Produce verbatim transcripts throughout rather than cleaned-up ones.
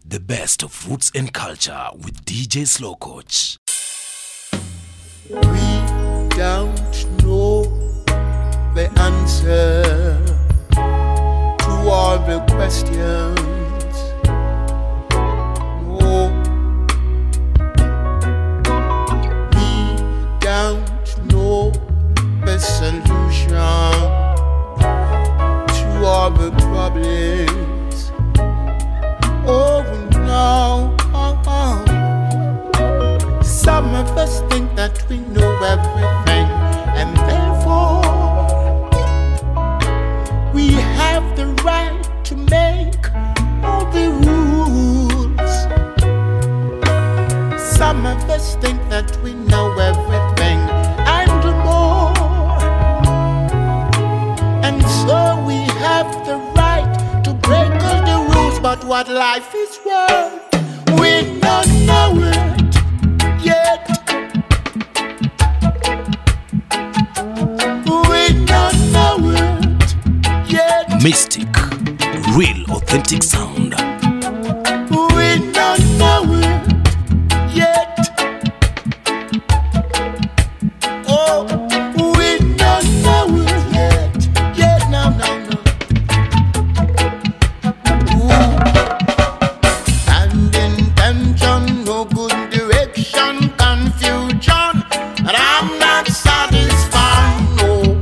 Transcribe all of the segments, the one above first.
The best of roots and culture with D J Slow Coach. We don't know the answer to all the questions. No, we don't know the solution to all the problems. Oh no, oh, oh. Some of us think that we know everything, and therefore we have the right to make all the rules. Some of us think that we know everything and more, and so we have the right to break all the rules. But what life is worth, we don't know it yet. We don't know it yet. Mystic, real authentic sound. We don't know it yet. Oh, we don't know it yet. Yet, no, no, no. Ooh. And intention, no good direction, confusion, and I'm not satisfied, no.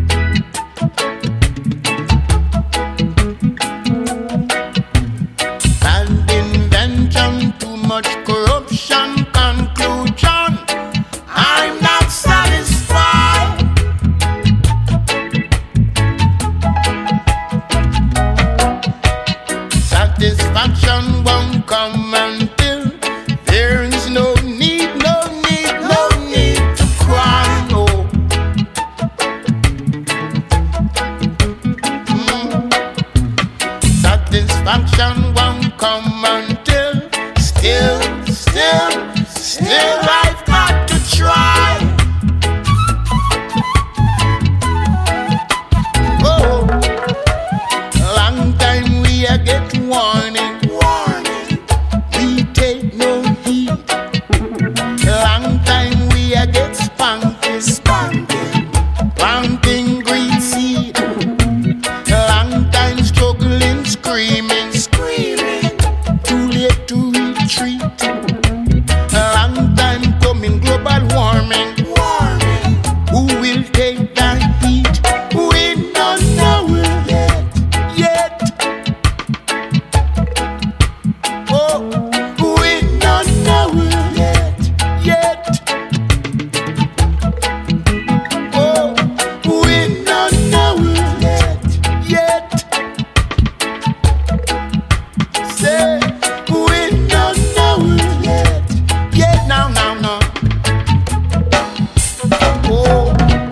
And invention, too much corruption, conclusion, I'm not satisfied. Satisfaction won't come until there is no need, no need, no need to cry, no. Mm. Satisfaction won't come until still, still, still I've got to try. Oh, long time we a get warning, warning. We take no heed. Long time we a get spanking, spanking, planting green seed. Long time struggling, screaming, screaming. Too late to retreat. Long time coming, global warming, warming. Who will take the heat? We don't know it yet, yet. Oh, we don't know it yet, yet. Oh, we don't know it yet, yet. Say, we don't know it yet, yet. Now, now, now. Oh.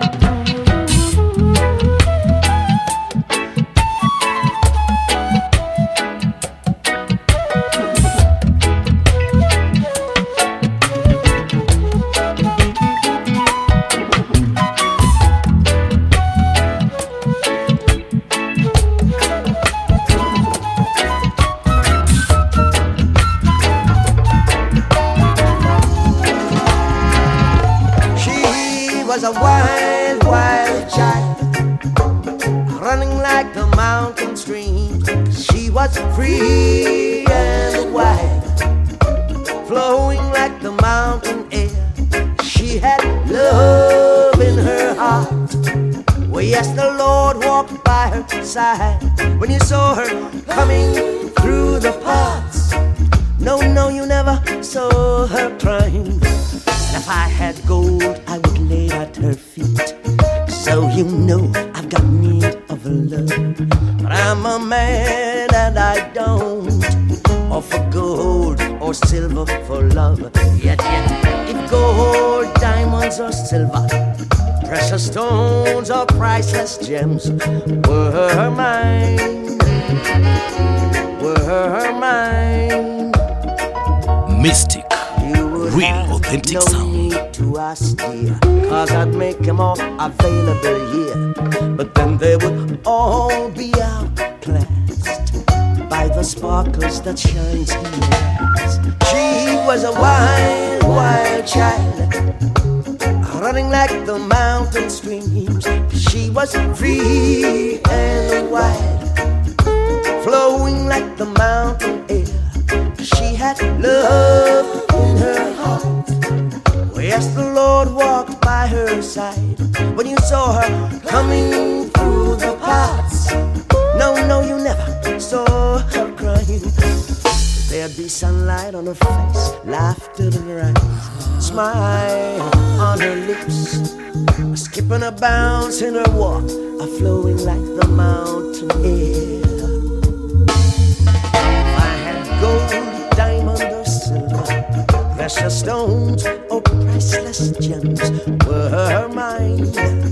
She was a wild, wild child, running like the mountain stream. She was free and wild, flowing like the mountain air. She had love in her heart. Well, yes, the Lord walked by her side when you saw her coming through the paths. No, no, you never saw her crying. And if I had gold, I would lay at her feet. So you know I've got need of love. But I'm a man and I don't offer gold or silver for love. Yet, yet, if gold, diamonds or silver, precious stones or priceless gems were mine, were mine. Mystic, You would real have authentic no sound. need to ask, dear, cause I'd make them all available here. But then they would all be outclassed by the sparkles that shines in her eyes. She was a wild, wild child, running like the mountain streams. She was free and wild, flowing like the mountain air. She had love in her heart. Yes, the Lord walked by her side when you saw her coming through the paths. No, no, you never saw her crying. There'd be sunlight on her face, laughter in her eyes, smile on her lips, a skip and a bounce in her walk, a flowing like the mountain air. I had gold, diamond or silver, precious stones or priceless gems were her mine,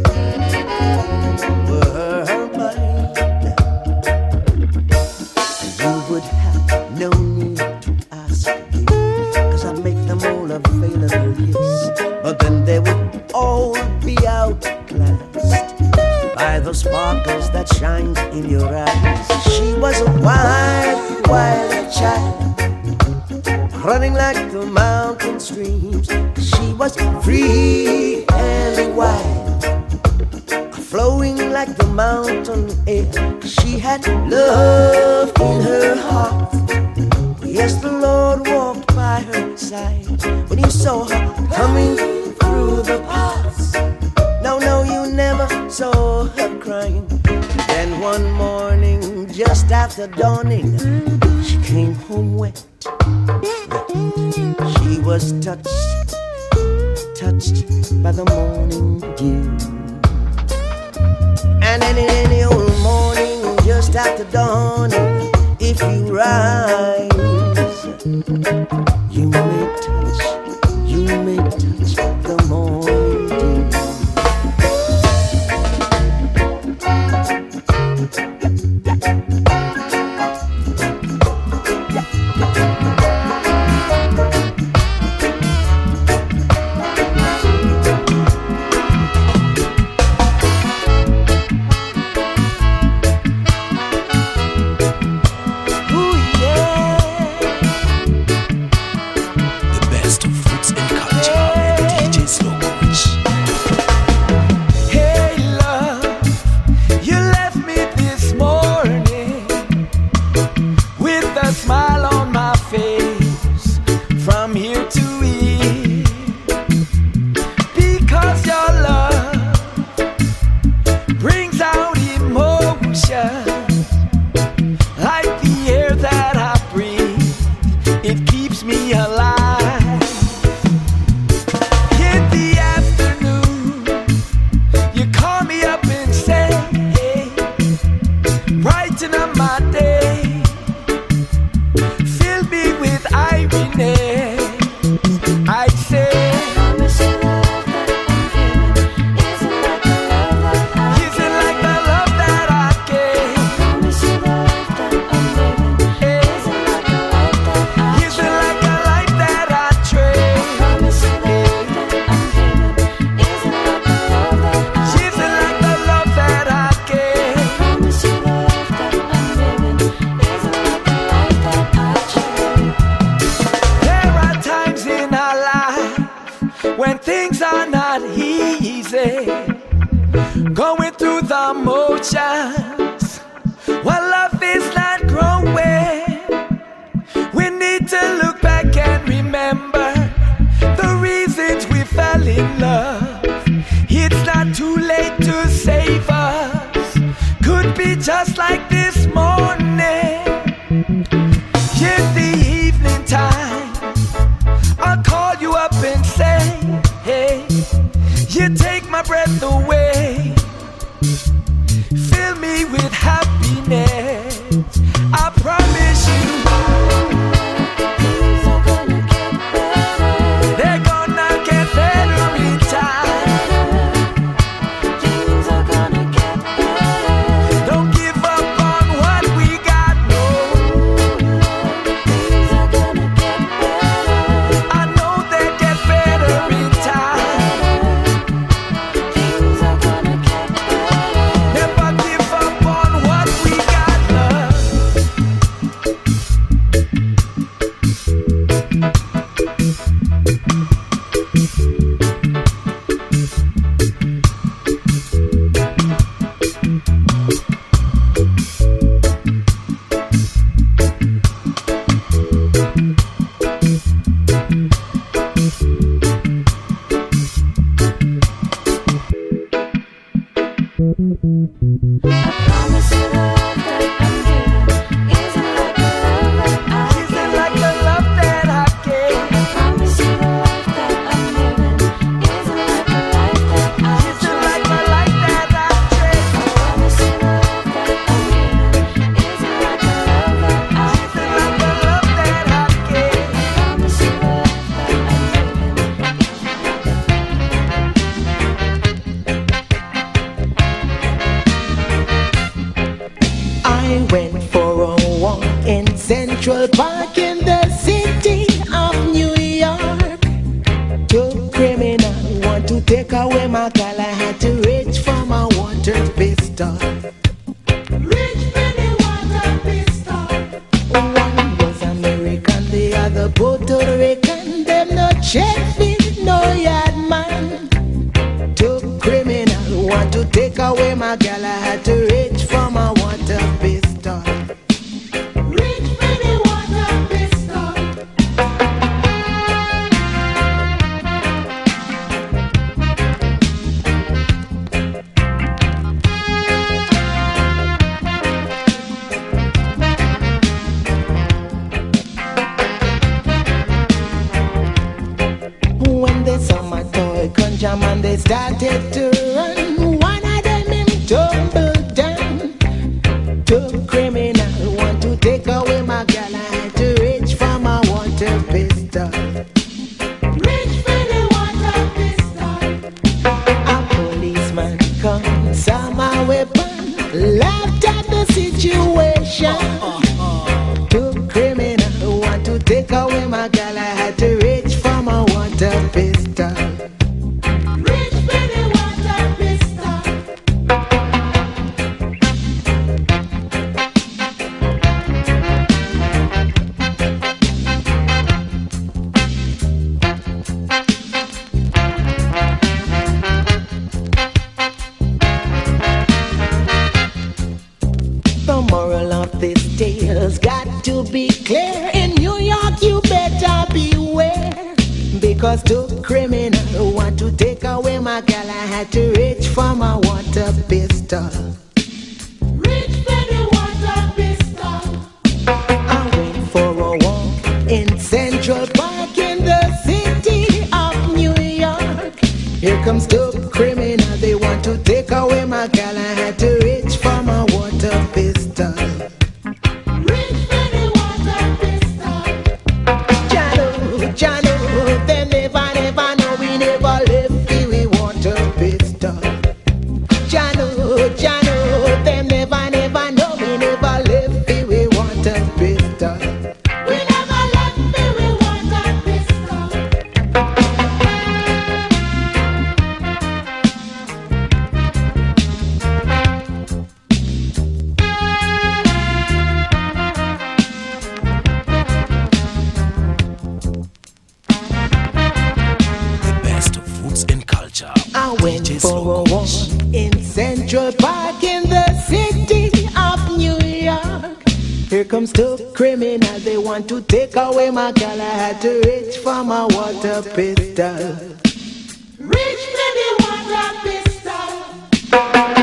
were her mine. And you would have no need to ask again, 'cause I'd make them all available, yes. But then they would all be outclassed by the sparkles that shine in your eyes. She was a wild, wild child, running like the mountain streams. She was free and wild, flowing like the mountain air. She had love in her heart. Yes, the Lord walked by her side when you saw her coming through the paths. No, no, you never saw her crying. Then one morning, just after dawning, she came home wet. She was touched, touched by the morning dew. And in any old morning, just after dawning, if you rise, you may touch, you may touch the morning dew. I promise you, things are gonna get better. Central Park in the city of New York. Two criminals want to take away my girl. I had to reach for my water pistol. Reach for the water pistol. One was American, the other Puerto Rican. Them no check fit, no yard man. Two criminals want to take away my girl. I had to reach for my water pistol. Reach for the water pistol. When they saw my toy conjure man, they started to run. One of them him tumbled down. Two criminals want to take away my girl. I had to reach for my water pistol. Reach for the water pistol. A policeman come, saw my weapon, laughed at the situation. Two criminals want to take away my girl. I had to reach for my water pistol. Reach for the water pistol. The moral of this tale's got to be clear. In New York, you better beware. Because two criminals want to take away my girl. I had to reach for my water pistol. Reach for the water pistol. I went for a walk in Central Park in the city of New York. Here comes two criminals, they want to take away my girl. I had to reach for my water pistol. Reach for the water pistol. Jano, Jano, they never, never know we never left the we water pistol. Jano, Jano, they never, never know we never left the we water pistol. We never left the we water pistol. The best of roots and culture. I went D J for a Slow walk in Central Park in the city of New York. Here comes two criminals, they want to take away my girl. I had to reach for my water pistol. Reach for the water pistol.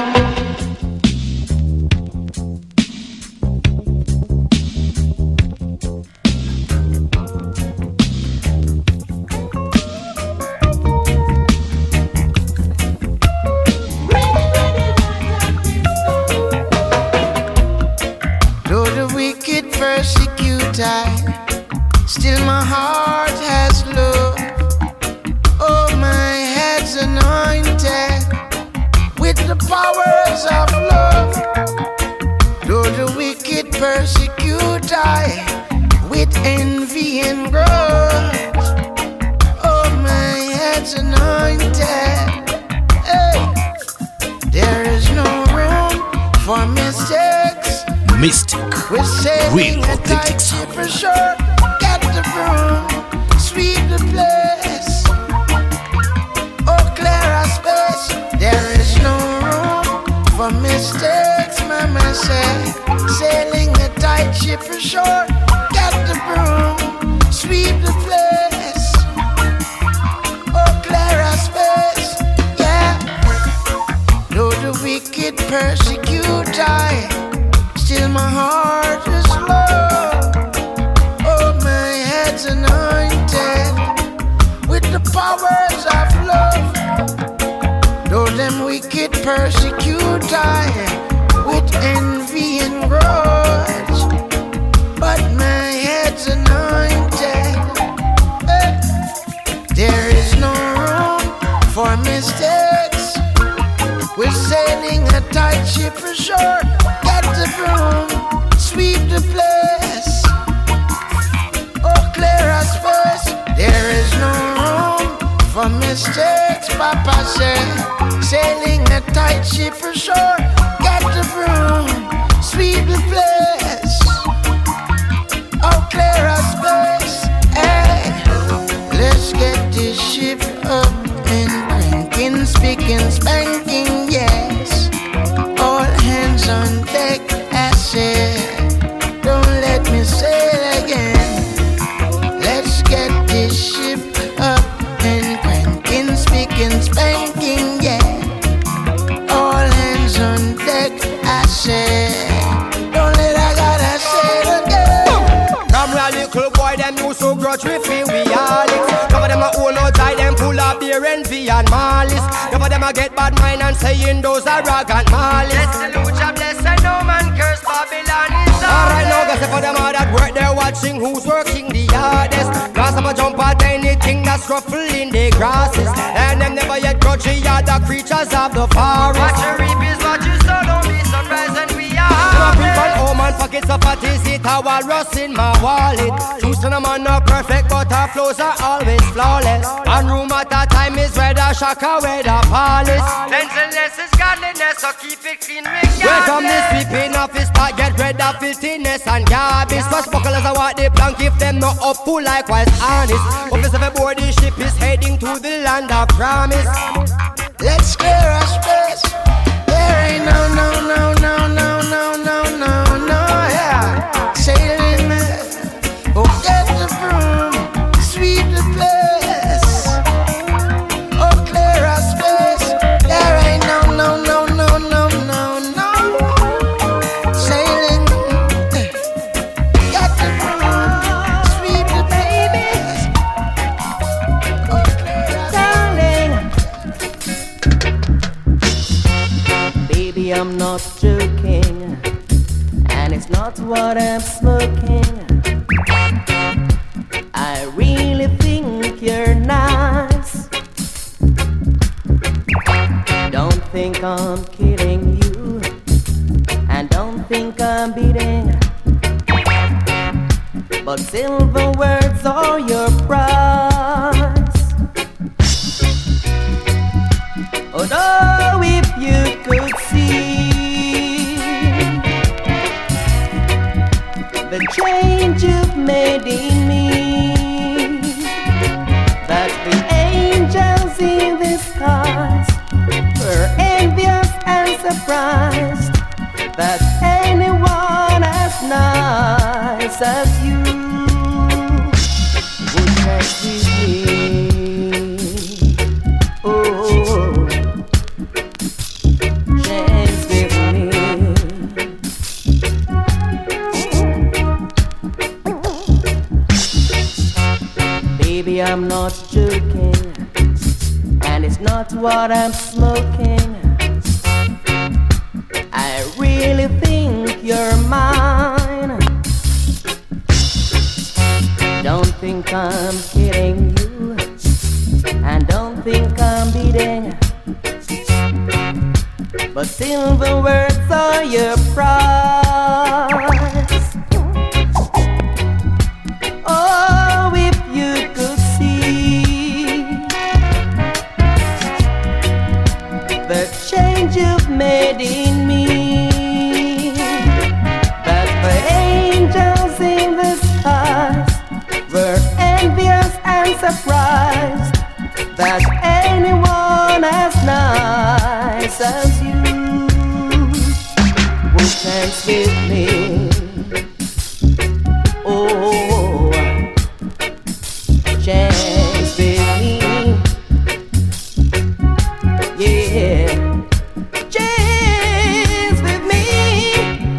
Though the wicked persecute I, still my heart has love. Oh, my head's anointed with the powers of love. Though the wicked persecute I with envy and grudge. Oh, my head's anointed. Hey, there is no room for mistakes. Mystic, We're sailing real a authentic tight sound. ship for sure. Get the broom, sweep the place. Oh, clear our space. There is no room for mistakes, mama said. Sailing a tight ship for sure. Get the broom, sweep the place. Oh, clear our space. Yeah. Though the wicked persecute I, still my heart is low. Oh, my head's anointed with the powers of love. Though them wicked persecute I with envy and grudge, but my head's anointed. Hey. There is no room for mistakes. We're sailing a tight ship for sure. Get the broom, sweep the place. mistakes, Papa said. Sailing a tight ship for shore. Got the broom, sweep the place. Oh, clear our space. Hey, let's get this ship up and cranking, speaking, spanking, yes. All hands on deck, I said. Don't let me sail again. Let's get this ship up and cranking, speaking, spanking, yeah. All hands on deck, I said. Don't let I gotta say it again. Come here, little boy, them used to grudge with me, we all it. Cover them a own outside, them full of beer, envy and malice. Cover them a get bad mind and saying those are arrogant malice. Bless the Lucha, bless and no man curse Babylon is all. Alright now, guess for them all that work, they're watching who's working the hardest. Cause I'm a jump at anything that's ruffling the grasses. And them never yet grudge the other creatures of the forest. What you reap is what you sow, don't be surprised and we are. I'm a people, oh man, pockets of fat is it, how I rust in my wallet. Houston, I'm not perfect, but our flows are always flawless. One room at a time is where the shaka, where the palace. Cleanliness is godliness, so keep it clean regardless. Welcome this sweeping office, start get rid of filthiness and garbage. First buckle as I walk the plank, if them not up full likewise honest. Office of a board, the ship is heading to the land of promise. Let's clear our space. There ain't no, no, no, no, no, no, no, no, no, yeah. Sailing man, oh, get the broom, sweep the place. Oh, clear our space. There ain't no, no, no, no, no, no, no. Sailing, get the broom, sweep the place. Oh, clear our Darling, baby, I'm not joking, and it's not what I'm smoking. I really think you're nice. Don't think I'm kidding you, and don't think I'm beating. But silver words are your prize. Although if you could see the change you've made in me, that the angels in the skies were envious and surprised that anyone as nice as you would trust with me. Oh, chance with me. Baby, I'm not joking, and it's not what I'm smoking. I really think you're mine. Don't think I'm kidding you, and don't think I'm beating. But silver words are your prize. Oh, if you could see the change you've made in me, that the angels in the skies were envious and surprised that anyone as nice as you would dance with me. Oh, chance with me. Yeah, chance with me.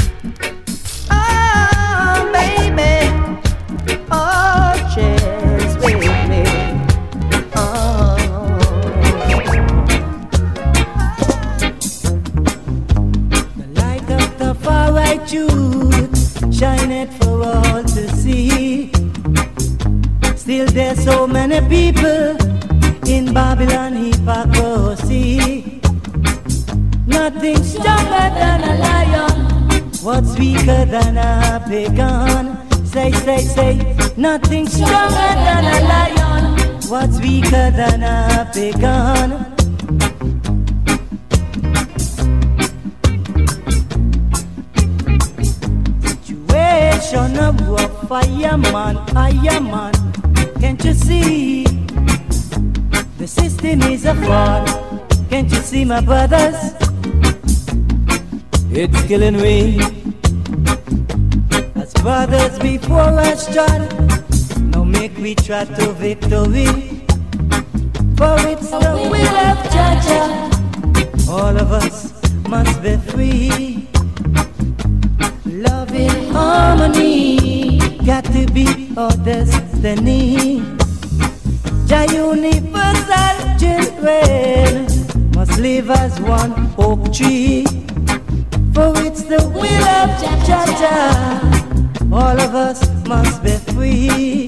Oh, baby. Oh, chance with me. Oh. The light of the far right truth shineth for all to see. Still there's so many people in Babylon hypocrisy. Nothing stronger than a lion, what's weaker than a pagan? Say, say, say, nothing stronger than a lion, What's weaker than a pagan? Situation of a fireman, fireman. Can't you see? The system is a fraud. Can't you see, my brothers? It's killing me. As brothers before us tried, now make we try to victory. For it's the will of Jah. All of us must be free. Love in harmony, got to be our destiny. Jah universal children must live as one oak tree. For it's the will of Jah. All of us must be free.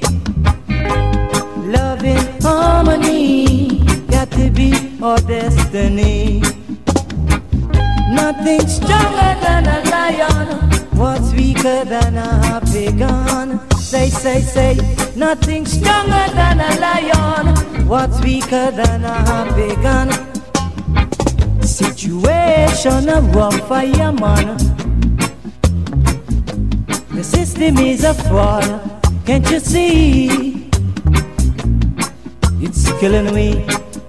Love in harmony, got to be our destiny. Nothing stronger than a lion. What's weaker than a pagan? Say, say, say. Nothing stronger than a lion. What's weaker than a pagan? Situation of a fireman. The system is a fraud. Can't you see? It's killing me.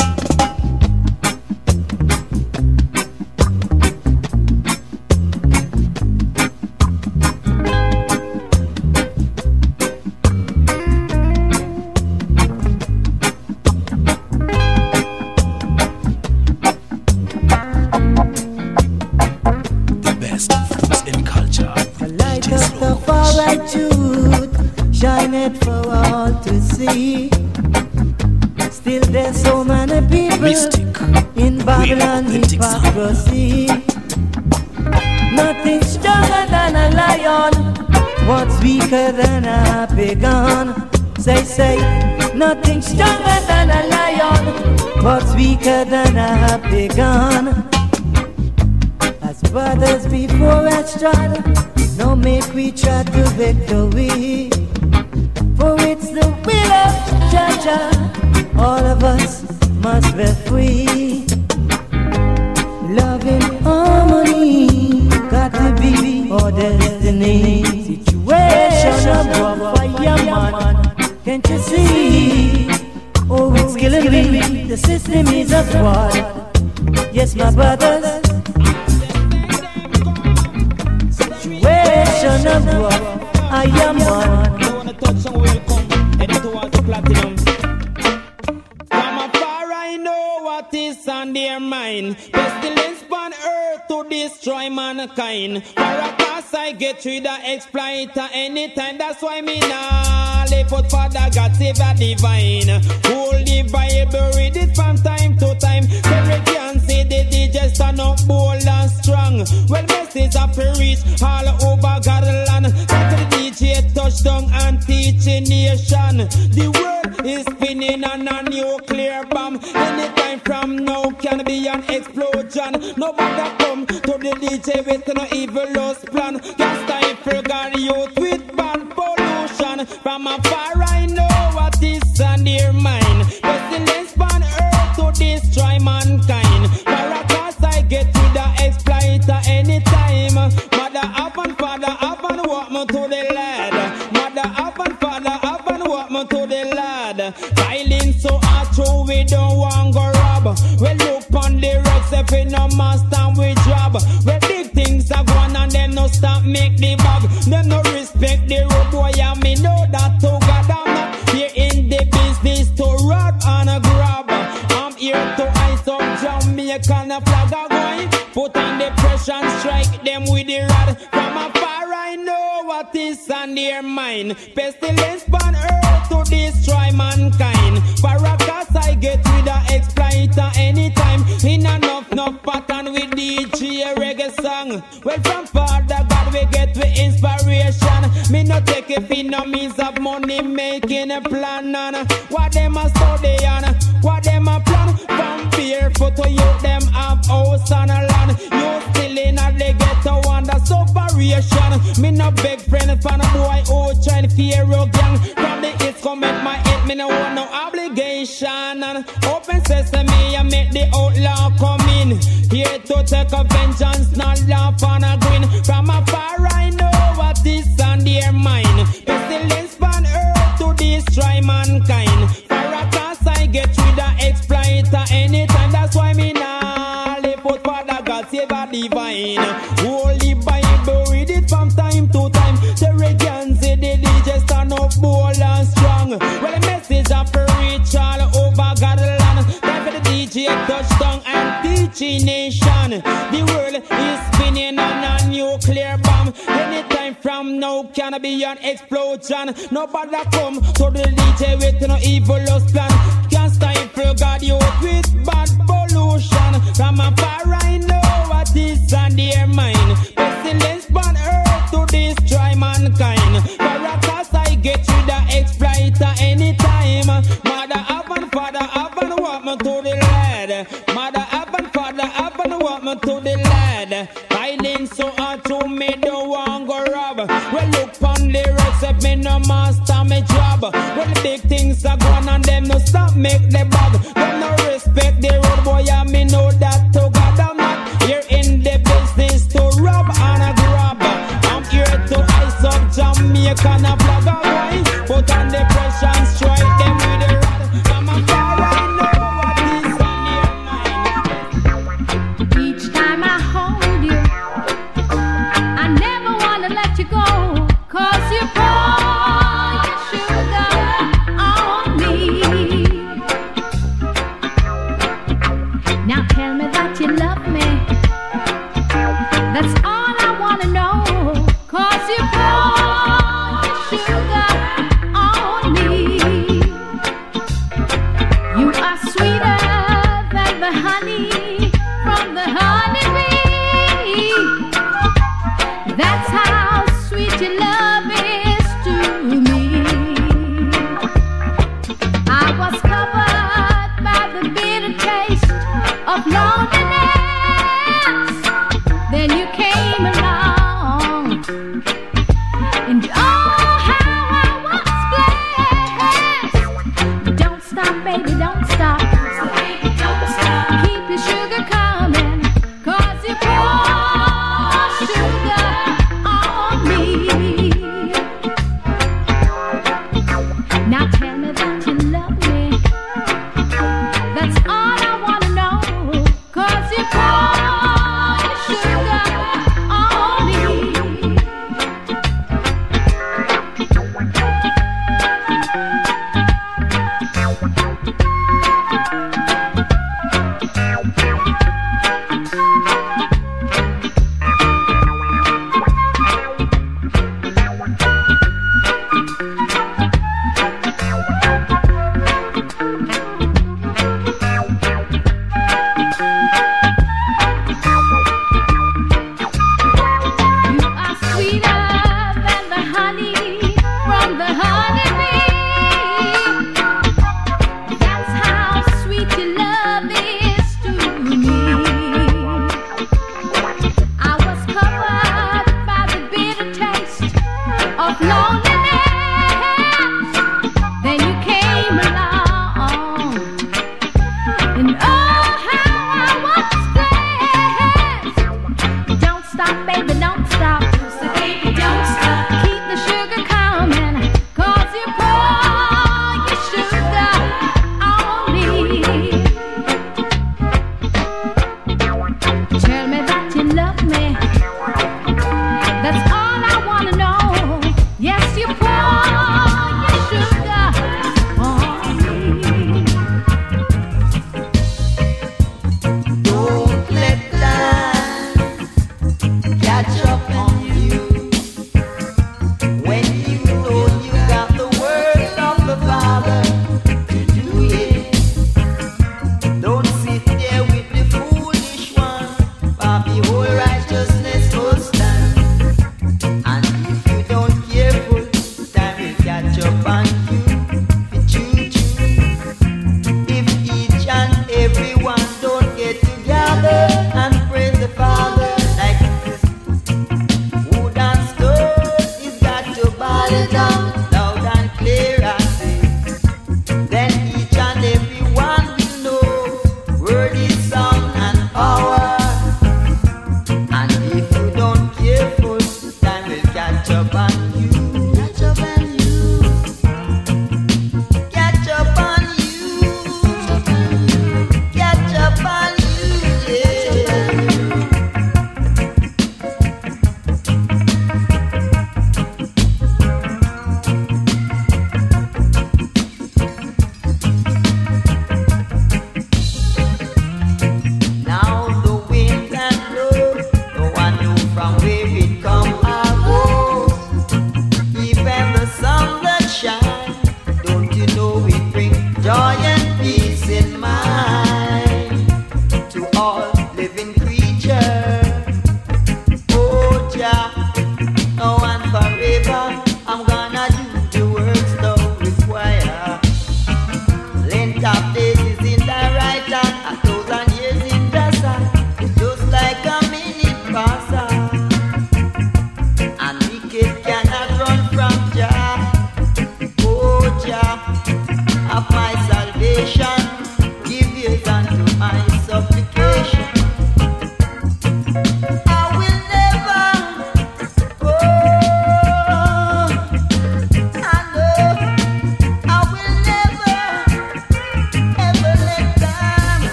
Shineth for all to see. Still there's so many people Mystic. In Babylon hypocrisy. Nothing stronger than a lion. What's weaker than a pagan? Say, say. Nothing stronger than a lion. What's weaker than a pagan? As brothers before us tried, now make we try to victory. For it's the will of Jah. All of us must be free. Love in harmony, got to be our destiny. Situation of a fireman, can't you see? Oh, it's killing me. The system is a fraud. Yes, my brothers. Situation of a fireman. Touch and welcome, heading towards the platinum. From afar I know what is on their mind. Pestilence on earth to destroy mankind. For a cause I get rid of exploiter anytime. That's why me nah live out Father God save the divine. Hold the Bible, read it from time to time. Every can say the D J stand up bold and strong. Well, message have to reach all over God's land. D J touchdown and teaching nation. The world is spinning on a nuclear bomb. Anytime from now can be an explosion. Nobody come to the D J with no evil lost plan. Just time for God youth with bad pollution. From afar I know what is on their mind. Pestilence on earth to destroy mankind. For a cause I get to the exploiter anytime. Mother up and father up and walk me to the lad. Mother up and father up and walk me to the lad. Filing so hard through we don't want go rob. We look on the rocks if we no master we job. We big things are going and them no stop make the bag. Them no respect the road boy and me know that to God I'm not here in the business to rob and a grab. I'm here to ice up Jamaican flag a going. Put on the pressure and strike them with the rod. From afar I know what is on their mind. Pestilence on earth to destroy mankind. For a cause I get with a exploiter anytime. In enough, enough pattern with D J reggae song. Well from Father God we get the inspiration. Me no take it in no means of money making a plan on. What them a study on, what them a plan from barefoot to you, them have house and a land. You still in a the ghetto under separation. Me no big friend for no boy who trying fear your gang. From the east come make my head, me no want no obligation. And open sesame and make the outlaw come in. Here to take a vengeance, not laugh on a grin. From afar I know what is on their mind. Pestilence on earth to destroy mankind. For a cause I get rid of exploiter anytime. That's why me nah live out for the God save a divine. Holy Bible read it from time to time. The reggae say the D J stand up bold and strong. Well the message of a reach all over God's land. Time for the D J touchdown and teaching nation. The world is spinning on a nuclear bomb. Anytime from now can be an explosion. Nobody come to the D J with no evil lust plan. Can't stifle God you with bad pollution. From afar I know what is on their mind. Pestilence on earth to destroy mankind. For a cause I get rid of exploiter anytime. Mother have and father have and walk me to the lad. Mother have and father have and walk me to the lad. Hiding so hard to me don't want go rob. Well look on the recipe me no master me job. Well the big things are gone and them no stop make the bag. Them no respect the road boy and me know that to God I'm not here in the business to rob and a grab. I'm here to ice up Jamaica and a flag of wine. Put on the pressure and strike them with the rod. I'm a fire I know what is on their mind. Each time I hold you, I never wanna let you go. Cause you pour your sugar on me.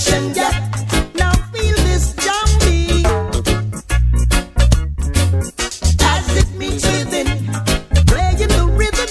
generation gap. Now feel this zombie as it meets within, playing the rhythm,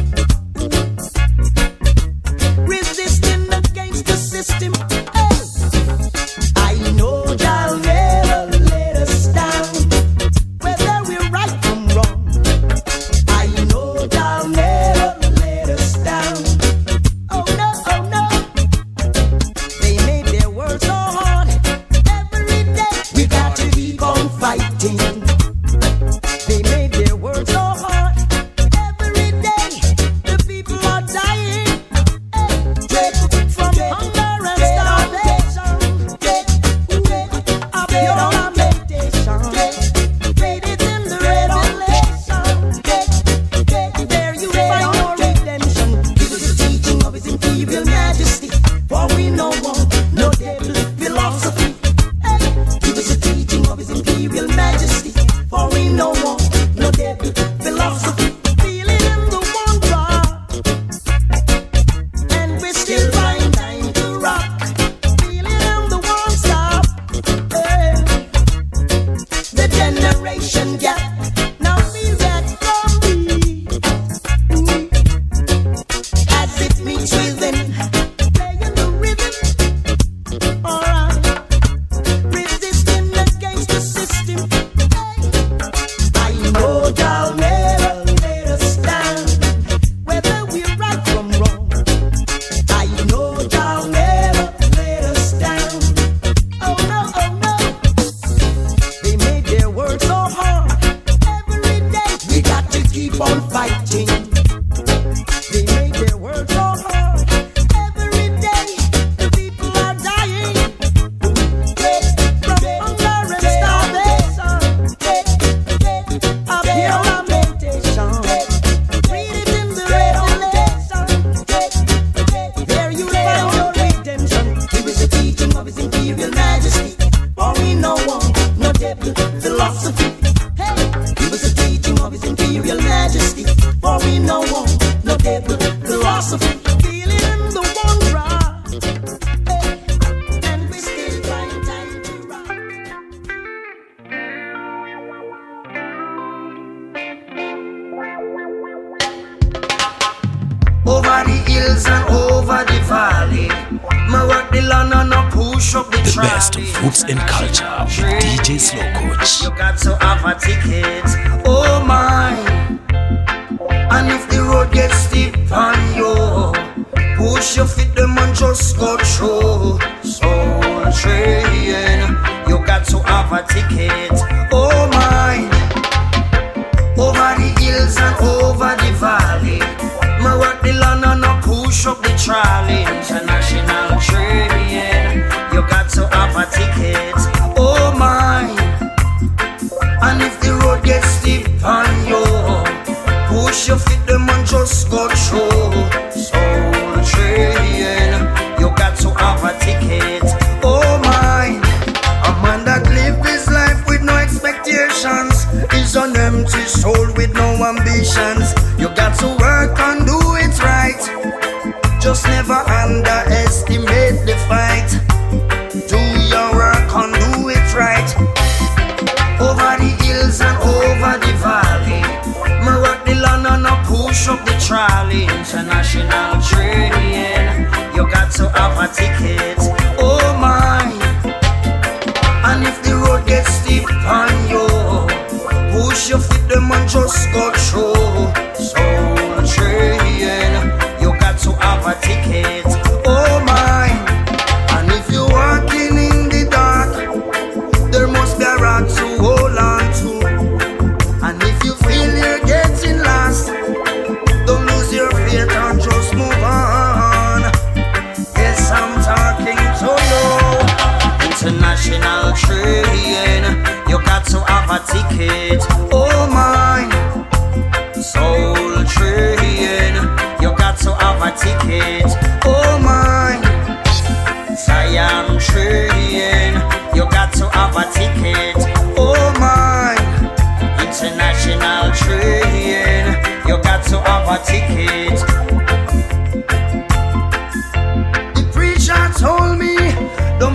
resisting against the system. Hey. I know y'all never let us down, whether we're right from wrong. I know y'all never let us down. Oh no, oh no. They made their words so hard. Every day we got to keep on fighting. They made their words so hard. Every day the people are dying. Hey, from hunger and starvation. Of your lamentation. Read it in the Revelation. There you find your redemption. Give us a teaching of His Imperial Majesty, for we know one, no devil philosophy. Hey, give us a teaching of His Imperial Majesty, for we know one, no devil philosophy. Feel it in the one drop, and we still find time to rock. Feel it in the one stop. Hey. The generation gap. Now feel that zombie as it meets within, playing the rhythm. Alright, resisting against the system. Hey. I know y'all never let us down, whether we're right from wrong. I know y'all never let us down. Oh no, oh no. They made their words so hard. Every day we got to keep on fighting. They made their words so hard. Every day the people are dying. From hunger and starvation. Of your lamentation. Read it in the Revelation. There you find your redemption. Give us a teaching of His Imperial Majesty, for we know one, no devil philosophy. Hey, give us a teaching of His Imperial Majesty, for we know one, no devil philosophy. Feel it in the one drop, hey, and we still find time to rock. Over the hills and over the valley, me work the land and I push up the The trolley. best of roots and culture with D J Slow Coach. You got to have a ticket, oh my. And if the road gets steep on you, push your feet them and just go through. Soul train, you got to have a ticket, oh my. Over the hills and over the valley, me work the land and I push up the trolley. International train, you got to have a ticket, oh my. And if the road gets steep on you, push your feet them and just go through. Soul train, you got to have a ticket, oh my. A man that live his life with no expectations is an empty soul with no ambitions. You got to work and do it right. Just never underestimate the fight. Do your work and do it right. Over the hills and over the valley, me rock the land and I push up the trolley. International train, you got to have a ticket, oh my. And if the road gets steep on you, push your feet them and just go through. Soul train, you got to have a ticket, oh my. And if you're walking in the dark, there must be a rock to hold on to. And if you feel you're getting lost, don't lose your faith and just move on. Yes, I'm talking to you. International train, you got to have a ticket, oh my. Soul train, you got to have a ticket, oh my. Siam train, you got to have a ticket, oh my. International train, you got to have a ticket. The preacher told me, don't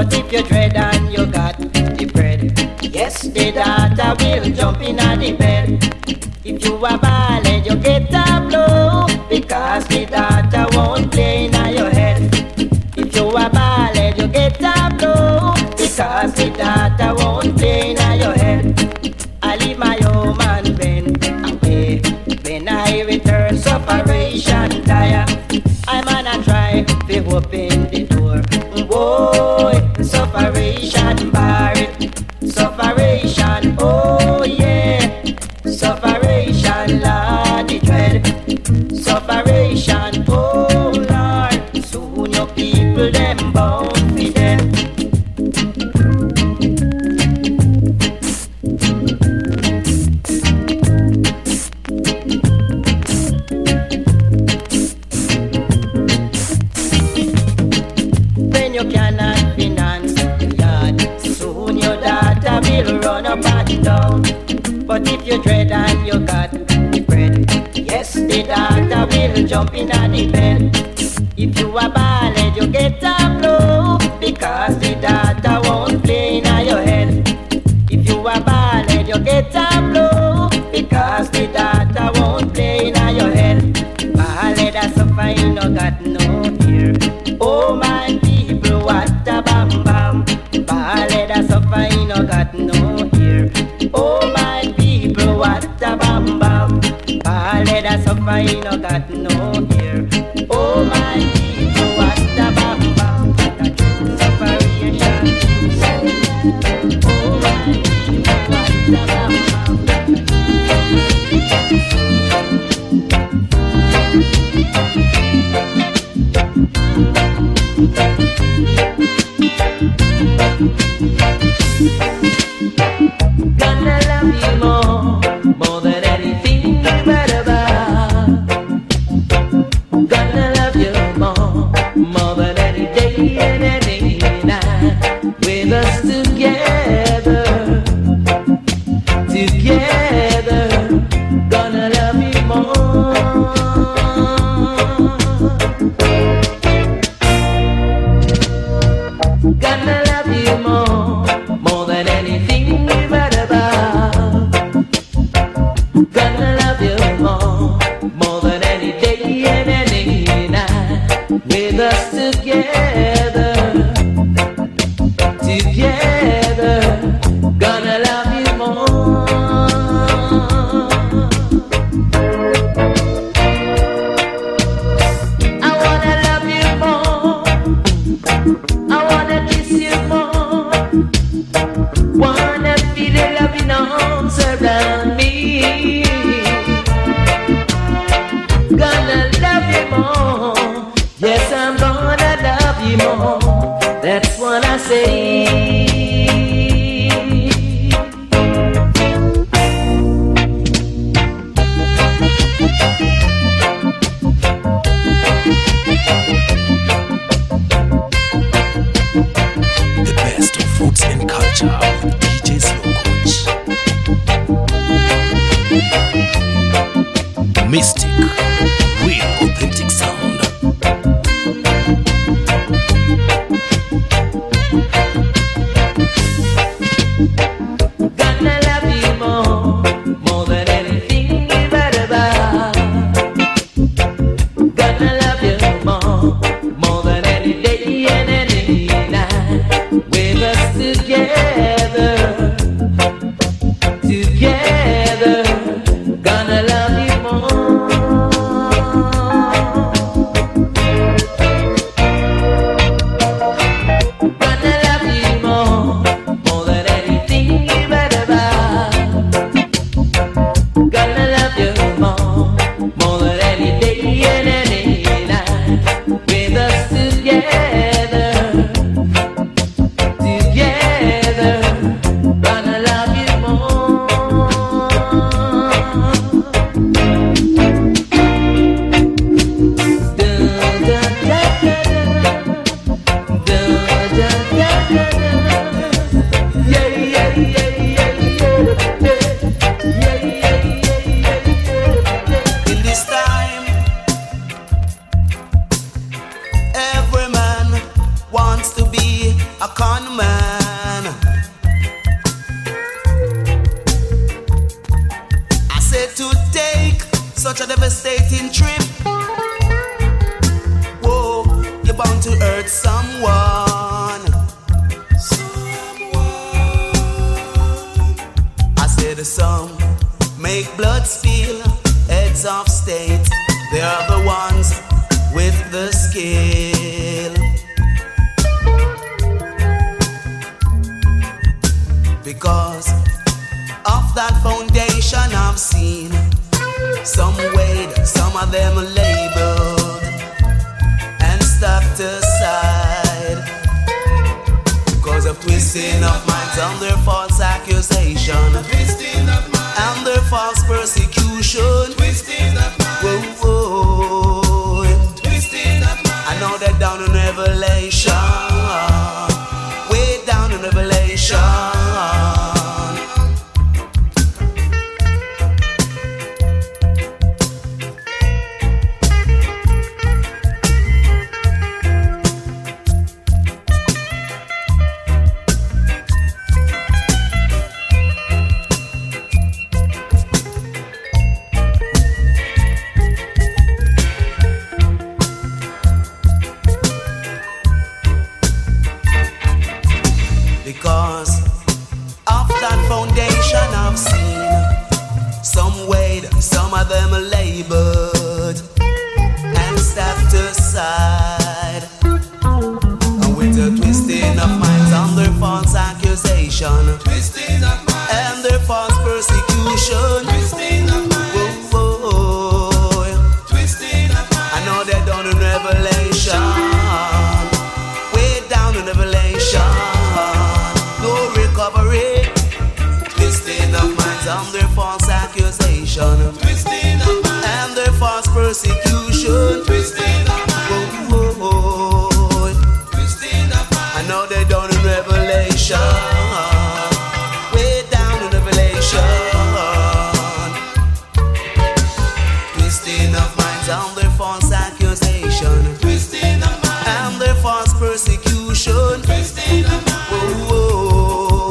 But if you dread and you got the bread, yes, the daughter will jump in at the bed. If you a ballad, you get a blow, because the daughter won't play in your head. If you a ballad, you get a blow, because the daughter won't play in your head. I leave my home and bend away. When I return, separation dire. I'm gonna try to open the door. Boy, separation bar it. Separation, oh yeah. Separation, Lord, the dread. Separation, oh Lord. Soon your people them bound for them. When you cannot finance your yard, soon your daughter will run up and down. But if you dread and you got the bread, yes, the daughter will jump in at the bed. If you a ballad, you get a blow, because the daughter won't play in your head. If you a ballad, you get a blow, because the daughter won't play in your head. Ballad are so fine, no got no ear. Oh my people, what a bam bam. Ballad are so fine, no got no ear. Oh my people, what a bam bam. Ballad are so fine, no got no ear. Oh my people, what a bam bam. Separation. Oh my people, what a bam Gonna love you more, more than anything you've heard about. Gonna love you more, more than any day and any night. With us together, together. Gonna love you more. Gonna love you more, more than anything you've heard about. Gonna love you more, more than any day and any night. With us together, together. Gonna love you more. I wanna love you more. I wanna kiss you more. Wanna feel your loving arms around me. Gonna love you more. Yes, I'm gonna love you more. That's what I say. The best of roots and culture with D J Slow Coach. Mystic, real authentic sound. Gonna love you more, more than anything you've heard about. Gonna love you more, more than any day and any night. With us together, together. Gonna love you more. Gonna love you more, more than anything you've heard about. Because of that foundation I've seen some weighed, some of them labeled and stepped aside because of twisting of minds and their false accusation and their false persecution. Whoa, whoa. I know they're down in Revelation, way down in Revelation. Because of that foundation I've seen some weighed, some of them labeled and stepped aside, and with a twisting of minds and their false accusation and their false persecution. Whoa, whoa. I know they're down in Revelation, way down in Revelation. No recovery, twisting of minds and their false accusation and their false persecution. Whoa, whoa, whoa. I know they're down in Revelation, way down in Revelation. Twisting of minds and their false accusation and their false persecution. Whoa, whoa.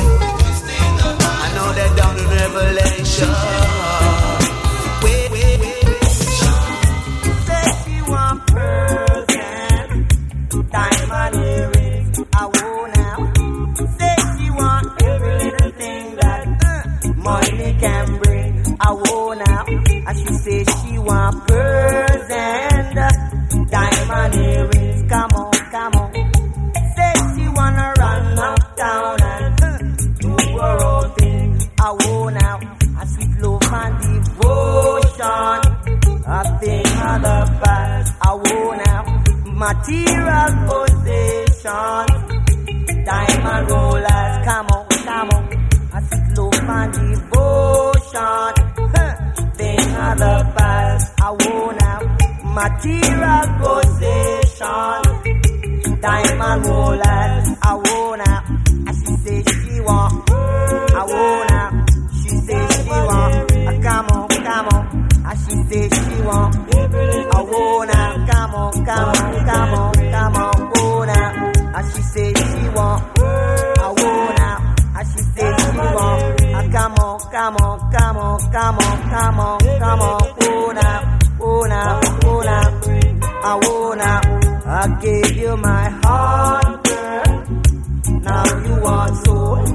I know they're down in Revelation. Wait, wait, wait, wait. Say she want pearls and diamond earrings. I want now. Say she want every little thing that uh, money can bring. I want now. And she say she want pearls and uh, diamond earrings. Come on, come on. Say she wanna run uptown and uh, do her own thing. I want now. A sweet love and devotion, a thing of the past. I want now. Material possessions, diamond rollers. Come on, come on. A sweet love and devotion, huh, thing of the past. I want now. Material possessions, diamond rollers. I want now. And she say she want, I want now. She say she want, uh, come on, come on. And she say she want, I want now. Come on, come on, come on, come on, go now. And she say she want, I want now. And she say she want, uh, come on, come on, come on, come on, come on, come on, go now, go now, go now. I want now. I gave you my heart, girl. Now you want soul.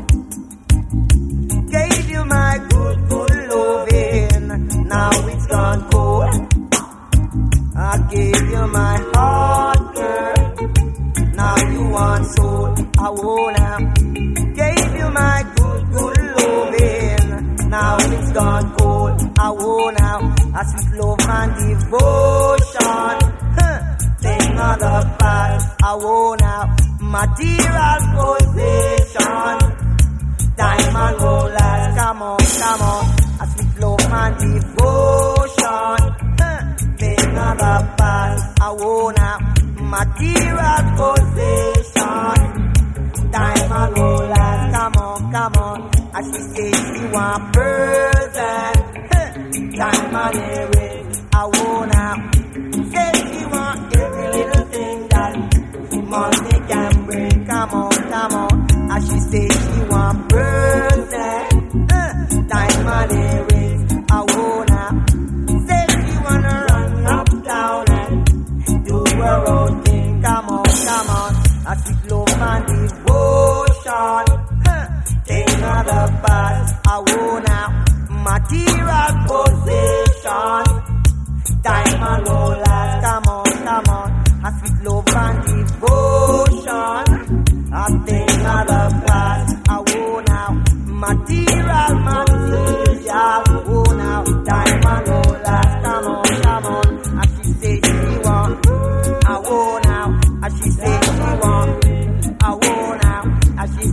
Gave you my good, good loving. Now it's gone cold. I gave you my heart, girl. Now you want soul. I wanna. Gave you my good, good loving. Now it's gone cold. I wanna. A sweet love and devotion. Huh. Thing of the past. I wanna. Material possession. Diamond rollers, come on, come on. A sweet love and devotion, huh. Thing of the past. I wanna material possession. Diamond rollers, come on, come on. And she say she want pearls and huh, diamond earrings. I wanna say she want every little thing that money can bring. Come on, come on. And she say she want pearls and uh, diamond earrings. I wanna say she wanna run uptown and do her own thing. Come on, come on. A sweet love and devotion, huh, thing of the past. I wanna material possession, diamond rollers. Come on, come on. A sweet love and devotion, a thing of the past.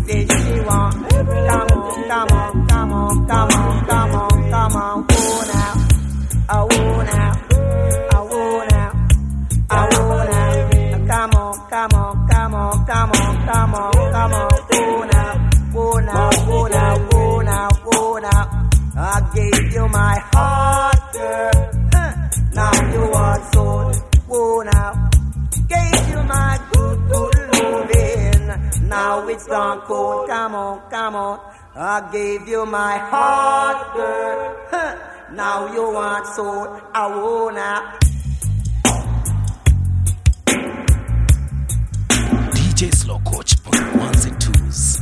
did she want? Come on, come on, come on, come on, come on, come on, oh now, oh now, oh now, oh now, come on, come on, come on, come on, come on, come on, oh now, oh now, oh now, oh now, oh now, I gave you my heart, girl, huh. Now you want soul, oh now, gave you my good, good loving, now it's gone cold, come on, come on, I gave you my heart, girl, huh. Now you want soul, I wanna. D J Slow Coach on the ones and twos.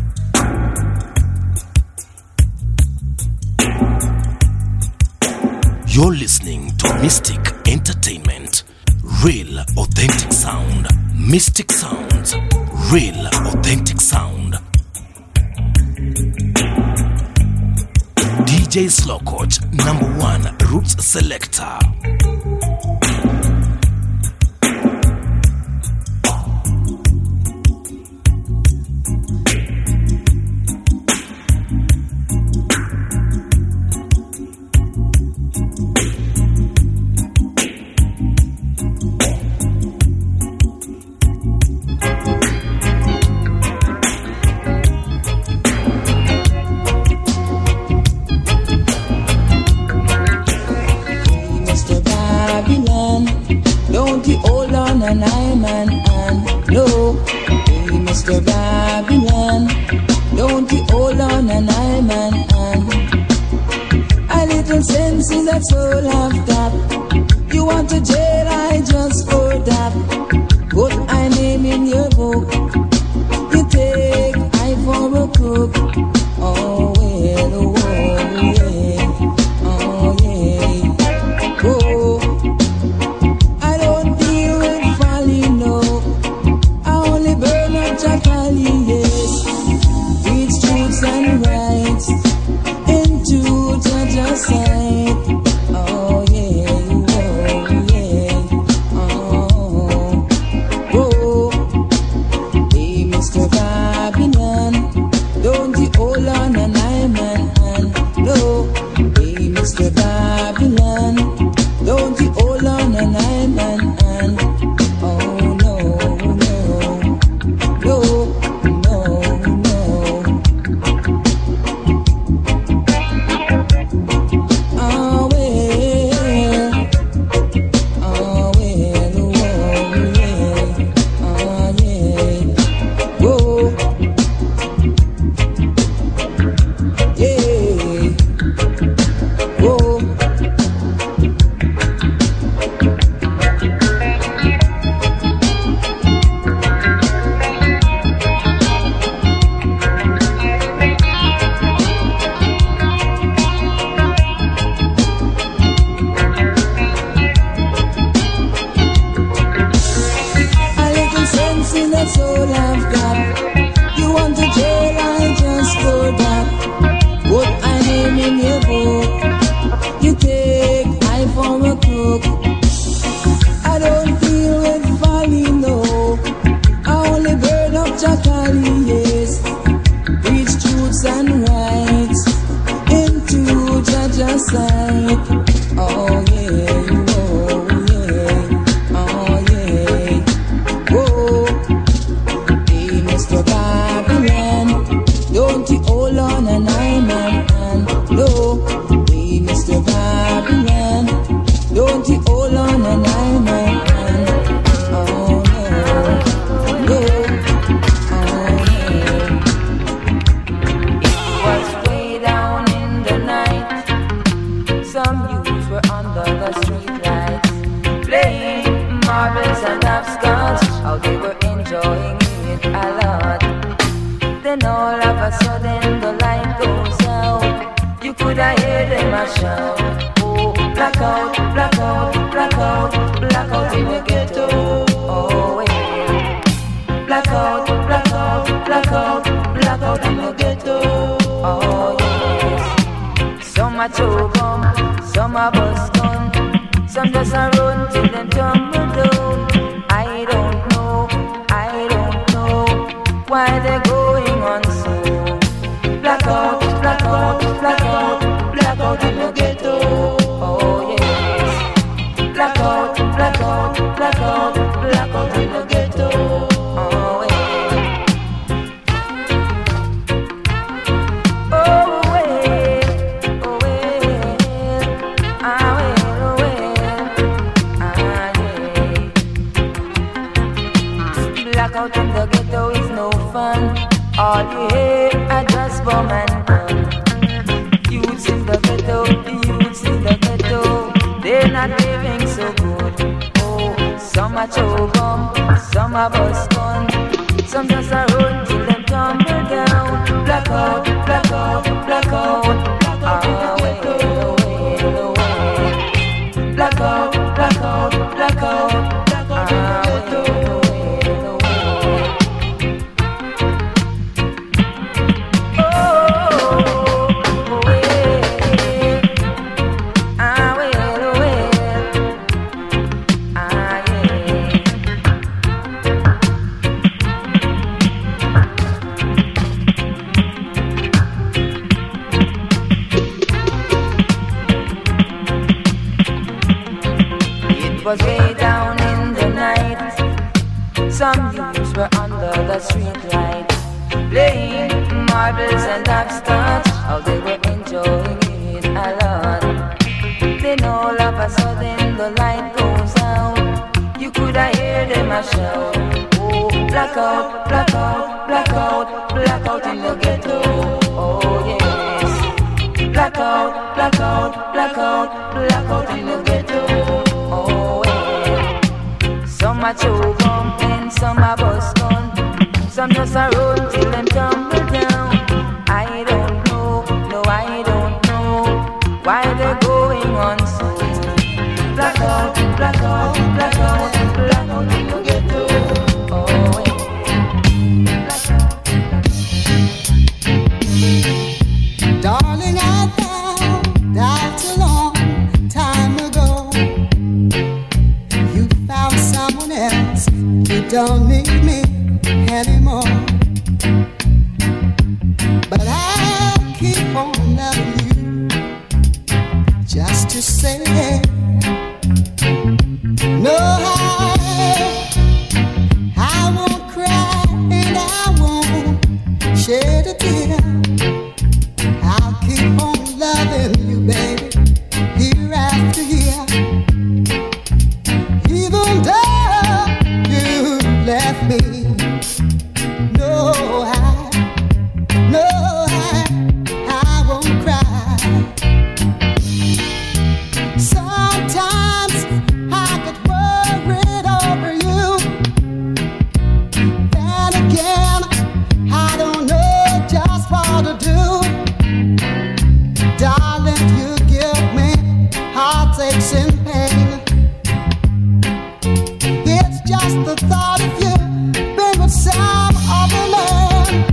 You're listening to Mystic Entertainment. Real authentic sound. Mystic sounds. Real authentic sound. D J Slow Coach, number one roots selector. And I'm an and no, hey Mister Babylon, don't you hold on and I'm an and a little sense in that soul I've got. You want to jail, I just for that. Put my name in your book. You take I for a cook. Oh well, oh yeah, oh yeah, oh. And rights into Jaja's side. Oh yeah, oh yeah, oh, oh. Hey Mister Babylon, don't you hold on and I'm an and no. Hey Mister Babylon, don't you hold on and I'm an and oh no, no, no. Some just a run till them tumble down. I don't know, I don't know why they're going on so. yeah, I just for mankind. Youths in the ghetto, youths in the ghetto, they're not living so good. Oh, some are choked, some are bust gun, some just are run till them tumble down. Blackout, blackout, blackout, ah, away, away, away. Blackout, blackout, blackout, ah, away, away, away. Was way down in the night. Some youths were under the street light, playing marbles and hopscotch. How they were enjoying it a lot. Then all of a sudden the light goes out. You could have hear them a shout. Oh, blackout, blackout, blackout, blackout in the ghetto. Oh yes, blackout, blackout, blackout, blackout in the ghetto. Some are choke on and some are bust gun. Some just a roll till them tumble down. I don't know, no I don't know why they're going on so. Blackout, blackout, blackout, blackout in the ghetto. Oh, yeah. Darling, I found out a long time ago. You found someone else. You don't need me anymore. But I'll keep on loving you just to say no, I, I won't cry and I won't shed a tear. I'll keep on loving you, baby, year after year. Even though you left me, no, I, no, I, I won't cry. Sometimes I get worried over you. Then again, I don't know just what to do. Darling, you give me heartaches and pain. It's just the thought of you being with some other man.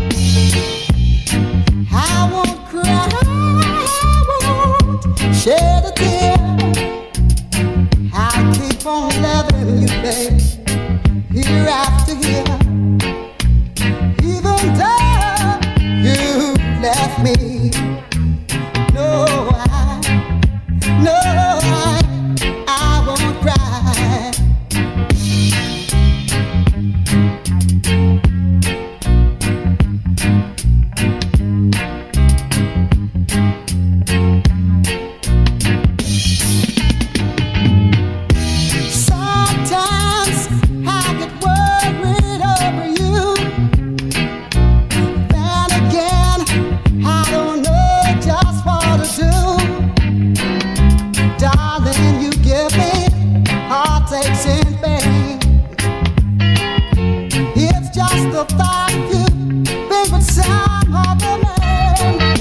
I won't cry, I won't shed a tear. I'll keep on loving you, baby, year after year. Even though you left me, no, I, no, I, I won't cry. Sometimes I get worried over you. Then again, I don't know just what to do. Darling, you give me heartaches and pain. It's just the thought of you being with some other man.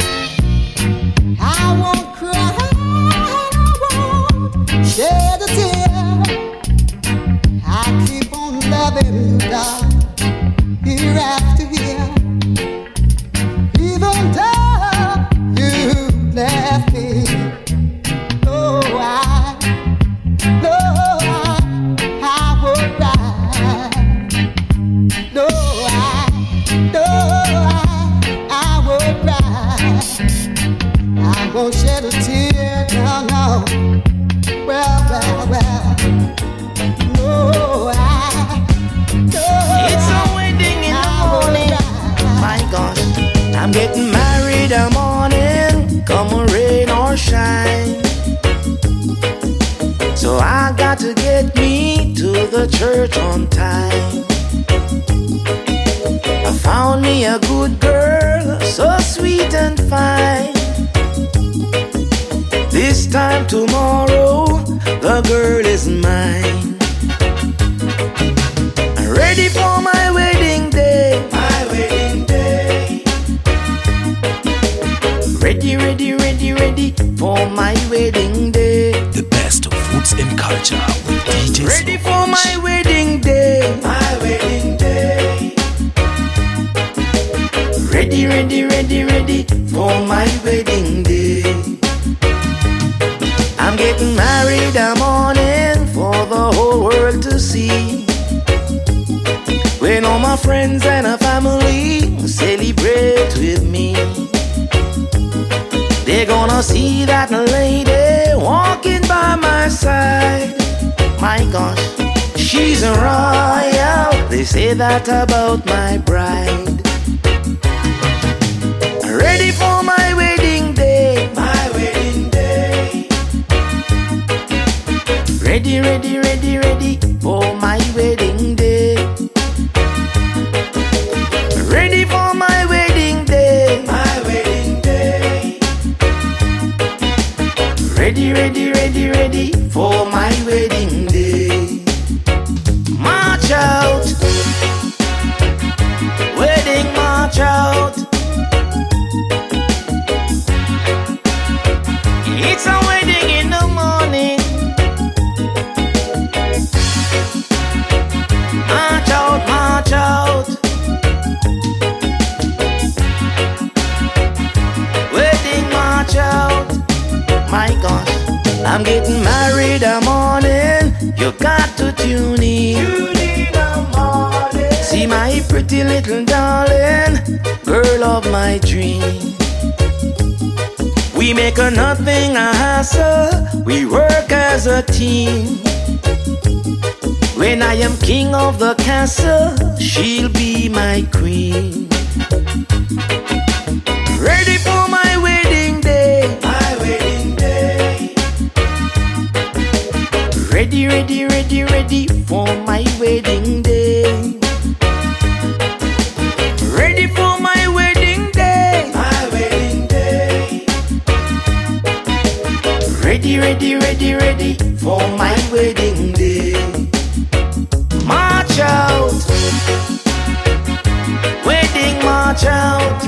I won't cry, I won't shed a tear. I keep on loving you, darling, year after year. Even though you left me, no, I, no, I, I won't cry. No, I, no, I, I won't cry. I won't shed a tear, no, no. Well, well, well. No, I, no, it's a wedding in the morning. My God, I'm getting married in the morning, come rain or shine. So I got to get me to the church on time. found me a good girl, so sweet and fine. This time tomorrow, the girl is mine. Ready for my wedding day, my wedding day. Ready, ready, ready, ready for my wedding day. The best of roots and culture with D J Ready for my wedding day, my wedding day. Ready, ready, ready, ready for my wedding day. I'm getting married a morning for the whole world to see. When all my friends and our family celebrate with me, they're gonna see that lady walking by my side. My gosh, she's a royal. They say that about my bride. Ready for my wedding day, my wedding day. Ready, ready, ready, ready for my wedding day. Ready for my wedding day, my wedding day. Ready, ready, ready, ready for my wedding day. March out, wedding march out. It's a wedding in the morning. March out, march out. Wedding march out. My gosh, I'm getting married a morning. You got to tune in. Tune in the morning. See my pretty little darling, girl of my dream. We make a nothing a hassle. We work as a team. When I am king of the castle, she'll be my queen. Ready for my wedding day, my wedding day. Ready, ready, ready, ready for my wedding day. Ready for my wedding day, my wedding day. Ready, ready, ready, ready for my wedding day. March out, wedding march out.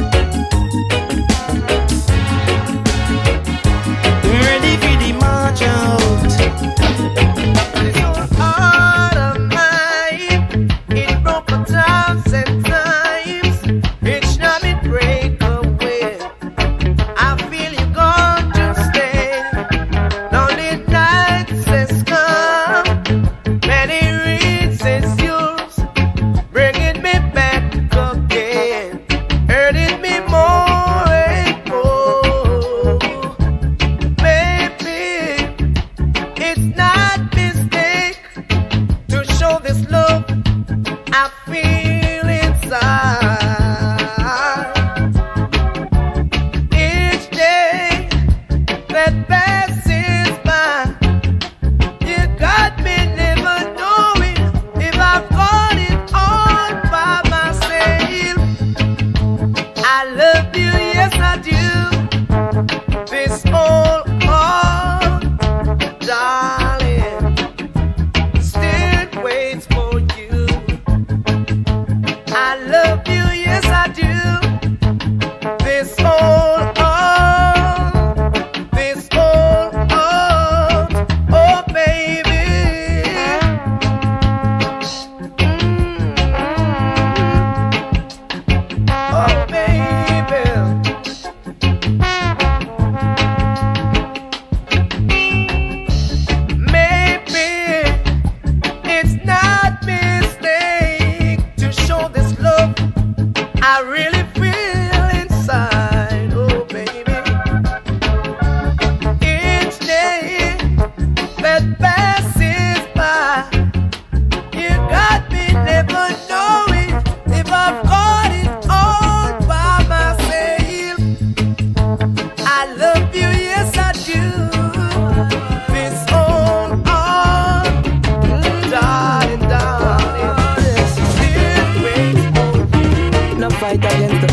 Ready for the march out. This old heart of mine, it broke a thousand times. It's not me break away. I feel you going to stay. Lonely nights has come, many reasons yours, bringing me back again.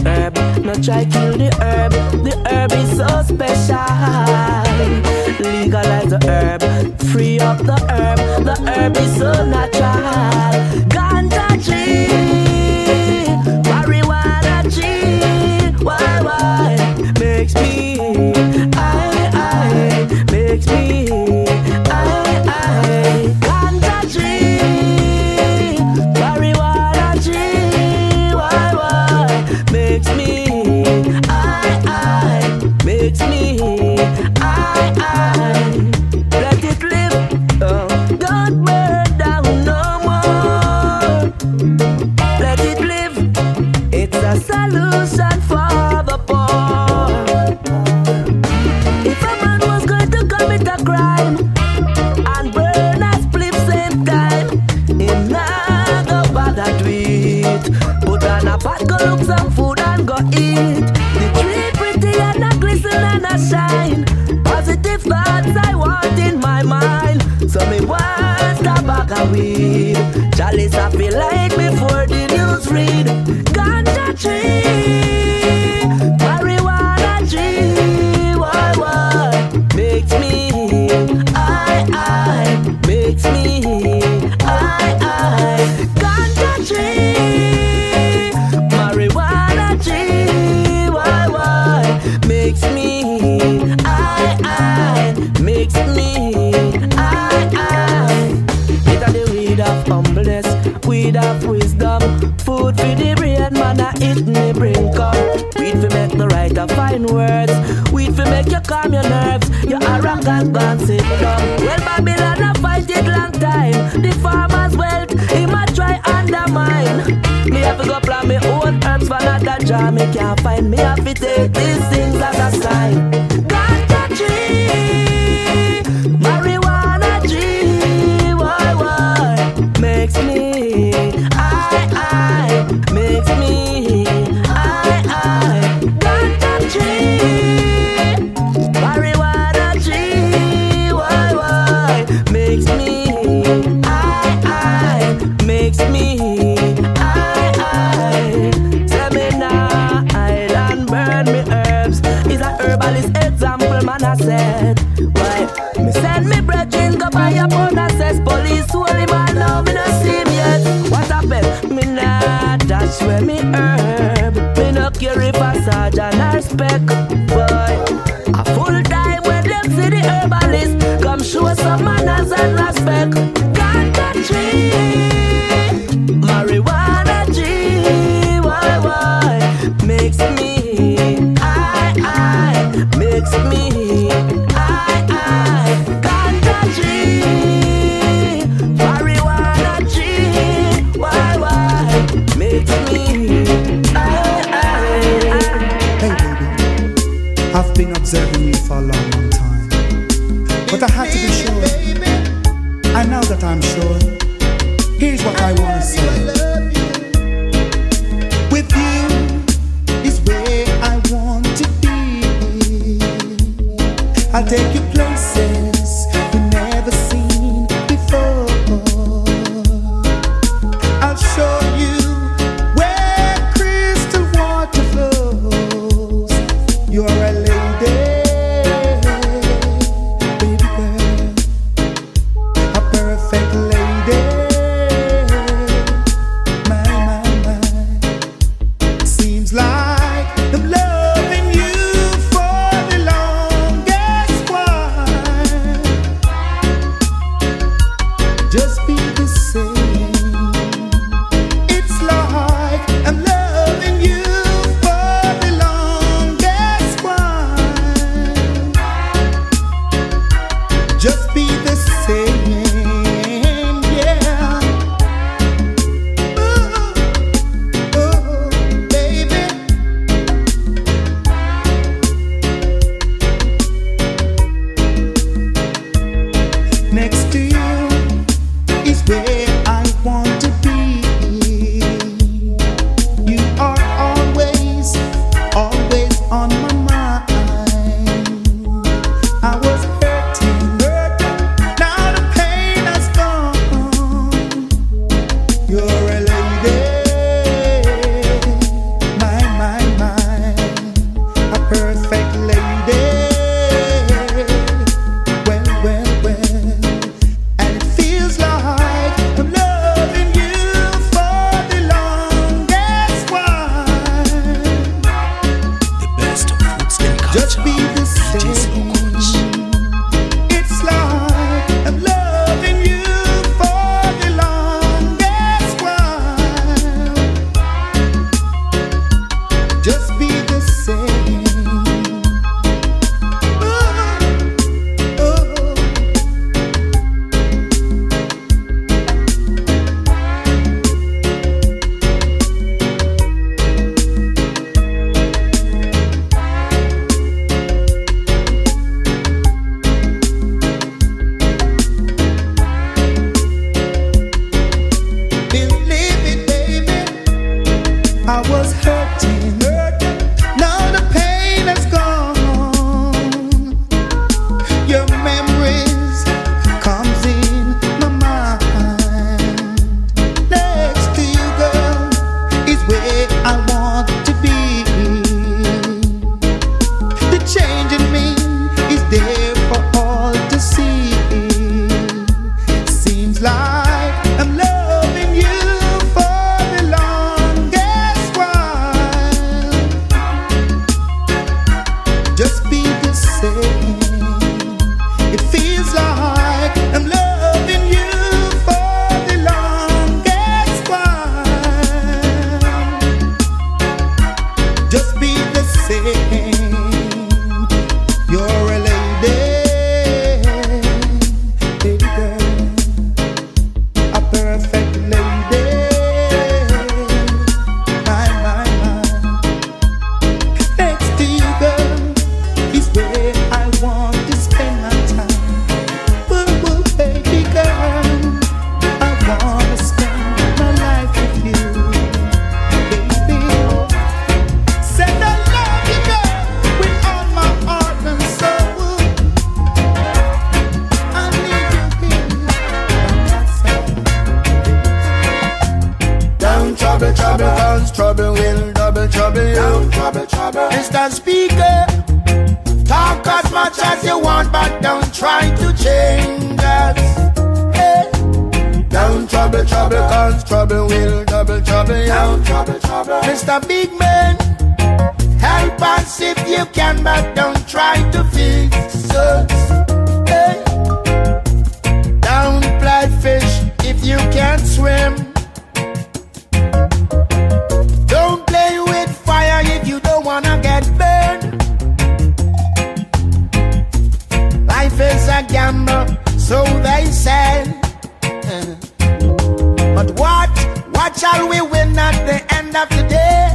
herb. No try kill the herb. The herb is so special. Legalize the herb. Free up the herb. The herb is so natural. Ganja tree, marijuana tree. Why, why? Makes me, I, I, makes me, I, I. Ganja tree, marijuana tree. Why, why? Makes me, I, I, makes me, I, I. Let it live, oh, don't burn down no more. Let it live, it's a solution for the poor. If a man was going to commit a crime and burn a spliff same time, him nah go bother do it. Put on a pot, go look some food and go eat. The tree pretty and a glisten and a shine. Positive thoughts I want in my mind. So me want a bag of weed. Chalice I feel like before the news read. Ganja tree, marijuana tree. Why, why? Makes me, I, I. Makes me, I, I. Ganja tree, marijuana tree. Why, why? Makes me, I, I. Makes me, I, I. It a the weed of humbleness, weed of wisdom. Food for the brain, man, I eat me bring up. Weed for make the right of fine words. Weed for make you calm your nerves. Your arrogant gone sit down. Well, Babylon a fight it long time. The farmer's wealth, he might try undermine. Me have to go plant me own herbs for not a jar. Me can't find me have to take these things as a sign. Ganja tree, marijuana tree. Why, why? Makes me, I, I. Makes me, I, I. Ganja tree, marijuana tree. Why, why? Makes me, I, I. Makes me, I, I. Seminar, island, burn me herbs. Is a herbalist example, man, I said. Why? Me send me brethren, go buy a pound and says police holy man, now me no see him yet. What happened? Me nah dash where me herb. Me no care if a sergeant or spec. Boy, a full time when them see the herbalist, come show some manners and respect. Ganja tree, marijuana tree. Why, why? Makes me, I, I. Makes me, I, I. Ganja tree, marijuana tree. Why, why? Makes me, I, I. Hey baby, I've been observing you for a long, long time, but I had to be sure. And now that I'm sure, here's what I want to say. With you is where I want to be. I'll take you places you've never seen before. I'll show you where crystal water flows. You're a lady, baby girl, a perfect lady. My, my, my. Seems like I'm loving you for the longest while. Mister Speaker, talk as much as you want, but don't try to change us. Hey. Don't trouble, trouble, cause trouble will double trouble you. Don't trouble, trouble. Mister Big Man, help us if you can, but don't try to fix us. Hey. Don't play fish if you can't swim. Don't play with fire if you don't wanna get burned. Life is a gamble, so they say. But what, what shall we win at the end of the day?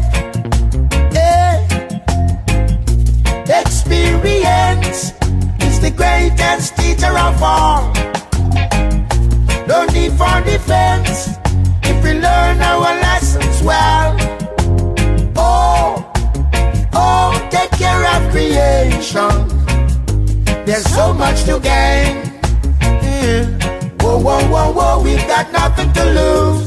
Yeah. Experience is the greatest teacher of all. No need for defense if we learn our lessons well. Oh, oh, take care of creation. There's so much to gain. Yeah. Whoa, whoa, whoa, whoa, we've got nothing to lose.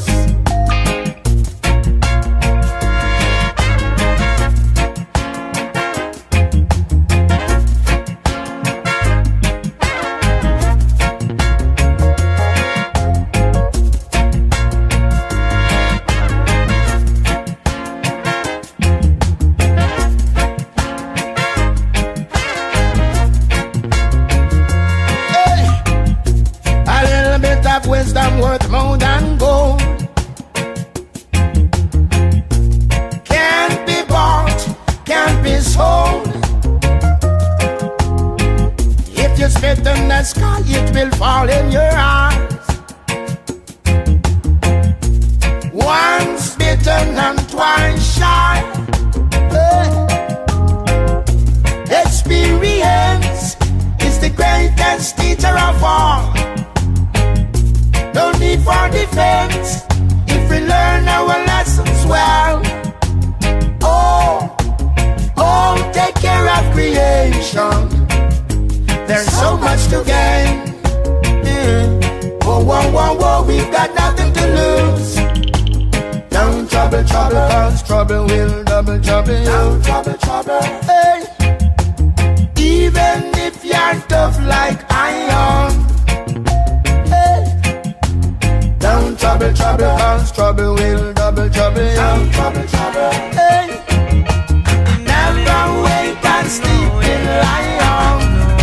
Wisdom worth more than gold. Can't be bought, can't be sold. If you spit in the sky, it will fall in your eyes. Once bitten and twice shy. Hey. Experience is the greatest teacher of all. No need for defense if we learn our lessons well. Oh, oh, take care of creation. There's so much to gain. Yeah. Whoa, whoa, whoa, whoa, we've got nothing to lose. Don't trouble, trouble, cause trouble will double trouble you. Don't trouble, trouble. Hey. Even if you're tough like iron. Don't trouble, trouble, cause trouble will double trouble you. Don't trouble, trouble. Hey. Never wake and sleep in lion.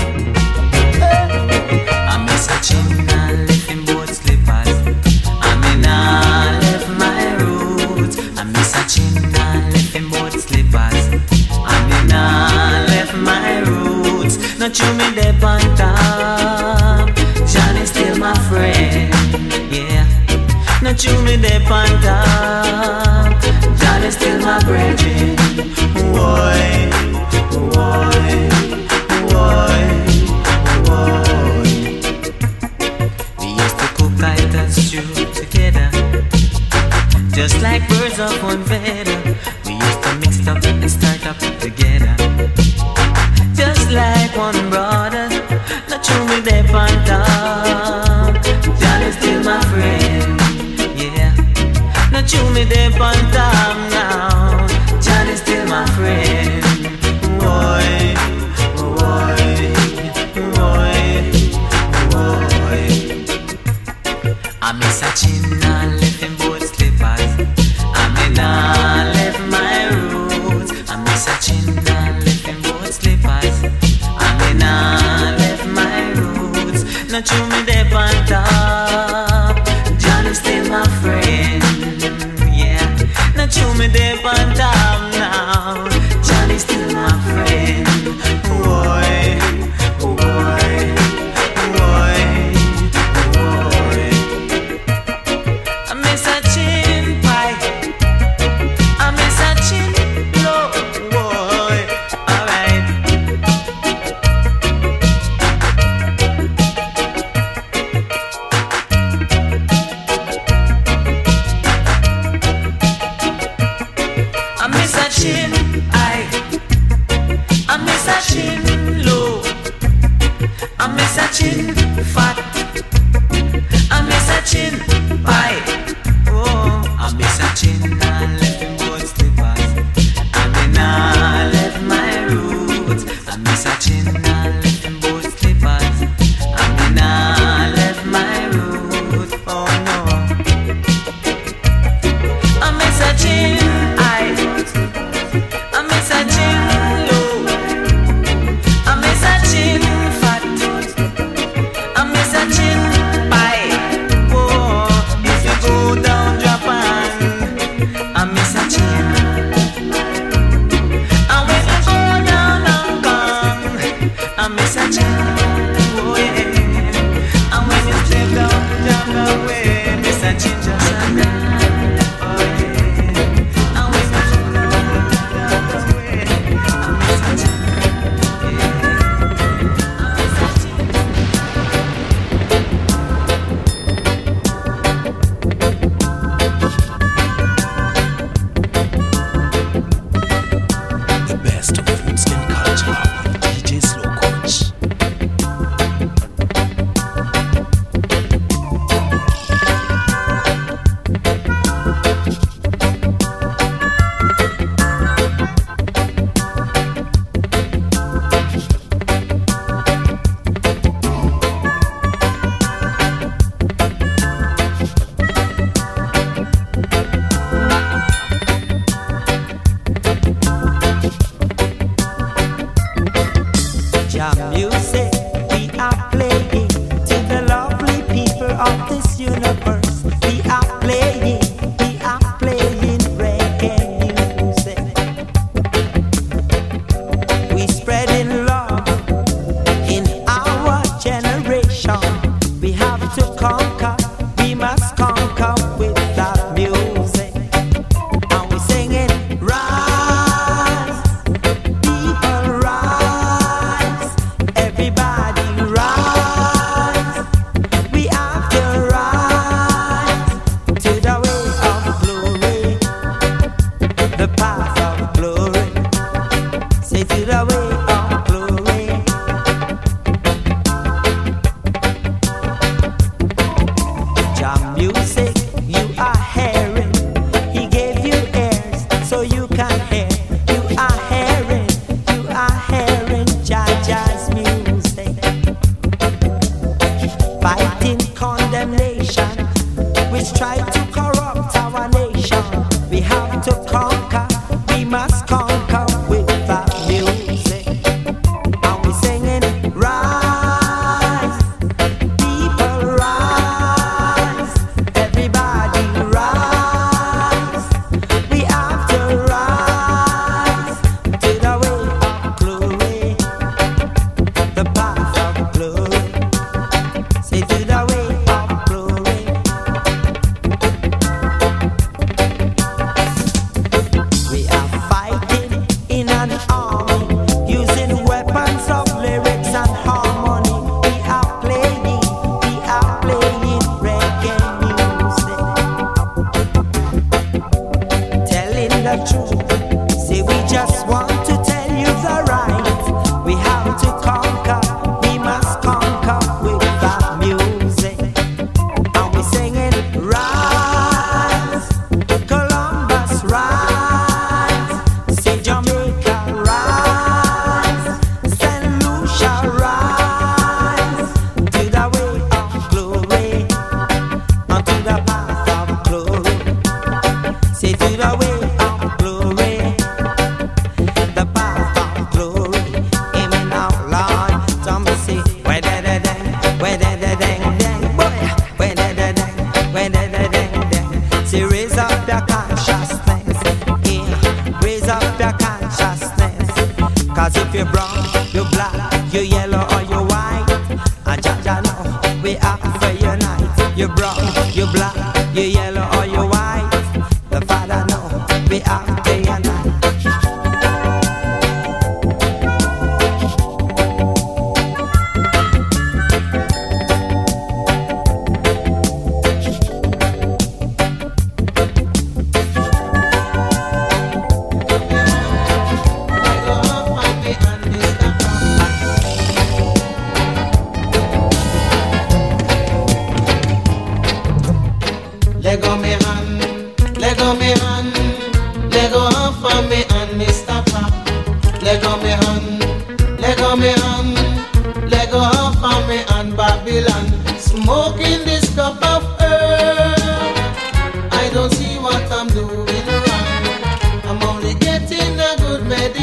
Hey. I miss a chin and left in both slippers. I mean I left my roots. I miss a chin and left in both slippers. I mean I left my roots. Not you me dep on top. Johnny's still my friend. Yeah. Not you me dep on top. John is still my brethren. Why, why, why, why? We used to cook kite and stew together, just like birds of one feather. We used to mix up and start up together, just like one brother. Not you me dep on top. John is still my friend. Not you me dep on top now. John is still my friend. Boy, boy, boy, boy. I miss a chin and left in both slippers. I mean I left my roots. I miss a chin and left in both slippers. I mean I left my roots. Not you me dep on top. John is still my friend. Not you me dep on top now. Johnny's still my friend. Boy, boy, boy, boy. I miss a chin pie. I miss a chin blow, boy. Alright. I miss a chin, I miss a chin low, I miss a chin fat, I miss a chin pie. Oh, if you go down Japan, I miss a chin. And when you go down Hong Kong, I miss a chin. Oh yeah. And when you step down Jungle Way, miss a chin just a girl. don't see what I'm doing wrong. I'm only getting a good medicine.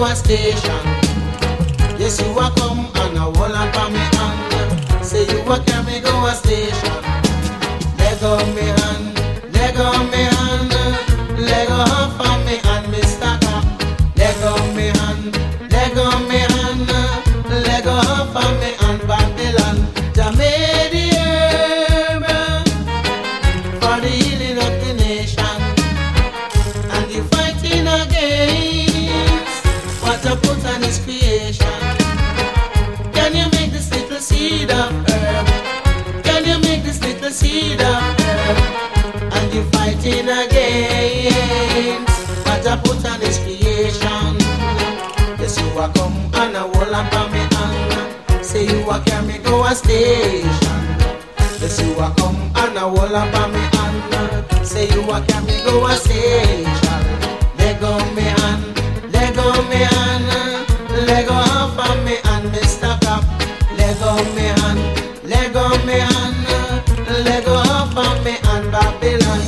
a station. Yes, you a come and a hold on for me hand. Say you a carry me go a station. Leg on me hand, leg on me hand, leg on for me hand, Mister Cop. Leg on me hand, leg on me hand, leg on for me hand, Babylon. Jamaica the herb for the healing of the nation, and the fighting against what I put on His creation. Can you make this little seed of herb? Can you make this little seed of herb? And you fighting against what I put on His creation. Yes, you a come and a hold on for me hand. Say you a carry me go a station. Yes, you a come and a hold on for me hand. Say you a carry me go a station. Leg on me hand, leg on me hand, leg on for me hand, Mister Cop. Leg on me hand, leg on me hand, leg on for me hand, Babylon.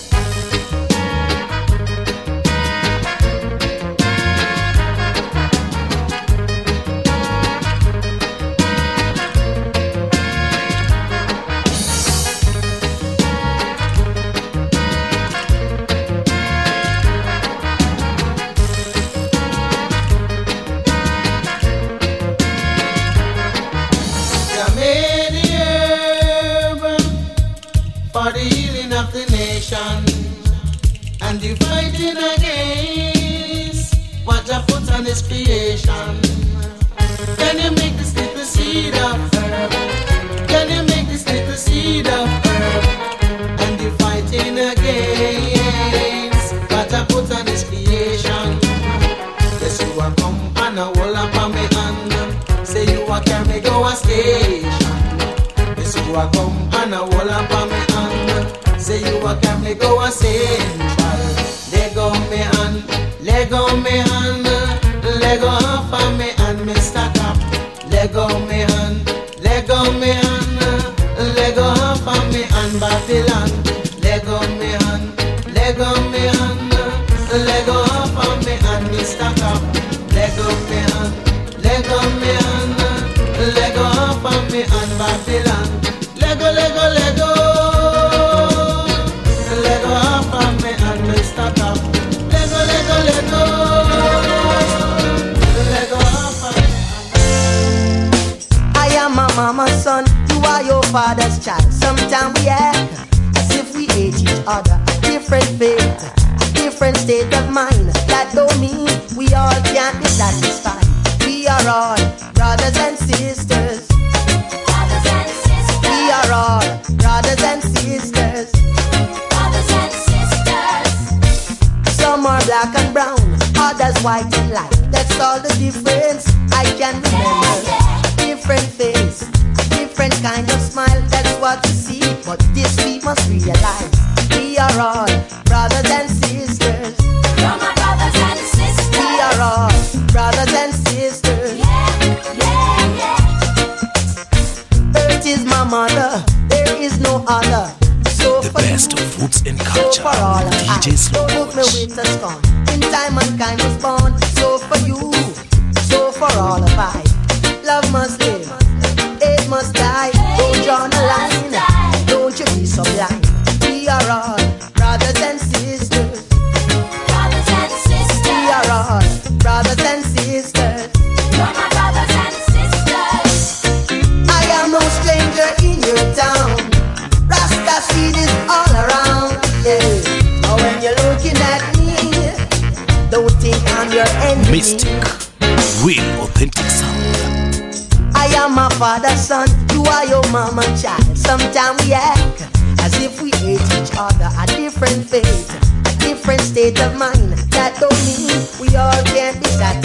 For the healing of the nation, and you fighting against what I put on His creation. Can you make this little seed of herb? Can you make this little seed of herb? And you fighting against what I put on His creation. Yes, you a come and a hold up on me hand. Say you a carry me go a station. Yes, you a come and a hold up on me hand. Say you a carry me go a central. Leg on me hand, leg on me hand, leg on for me and Mister Cop. Leg on me hand, leg on me hand, leg on for me and Babylon. Leg on me hand, leg on me hand, leg on for me and Mister Cop. Leg on me hand, leg on me hand, leg on for me and Babylon. Lego, Lego, Lego, Lego off of me and Mister Cop. Lego, Lego, Lego, Lego off of me. I am my mama's son, you are your father's child. Sometimes we act as if we hate each other. Different faith, different state of mind. That don't mean we all can't be satisfied. We are all brothers and sisters. We are all brothers and sisters. Brothers and sisters. Some are black and brown, others white and light. That's all the difference I can remember. A different face, a different kind of smile. That's what you see, but this we must realize. We are all brothers and sisters. You're my brothers and sisters. We are all brothers and sisters. Yeah, yeah, yeah. Earth is my mother, there is no other. So the for best you, of roots and so culture. for all of D J us, Slow don't look me with a scorn. In time mankind was born. So for you, so for all of I. Love must live, hate must die. Don't draw the line, don't you be so blind. We are all brothers and sisters. Brothers and sisters. We are all brothers and sisters. You're my brothers and sisters. I am no stranger in your town. Rasta seed is all around. Yeah. Oh, when you're looking at me, don't think I'm your enemy. Mystic, real authentic sound. I am my father's son, you are your mama child. Sometimes we act as if we hate each other. A different faith, a different state of mind. That don't mean we all can't be satisfied.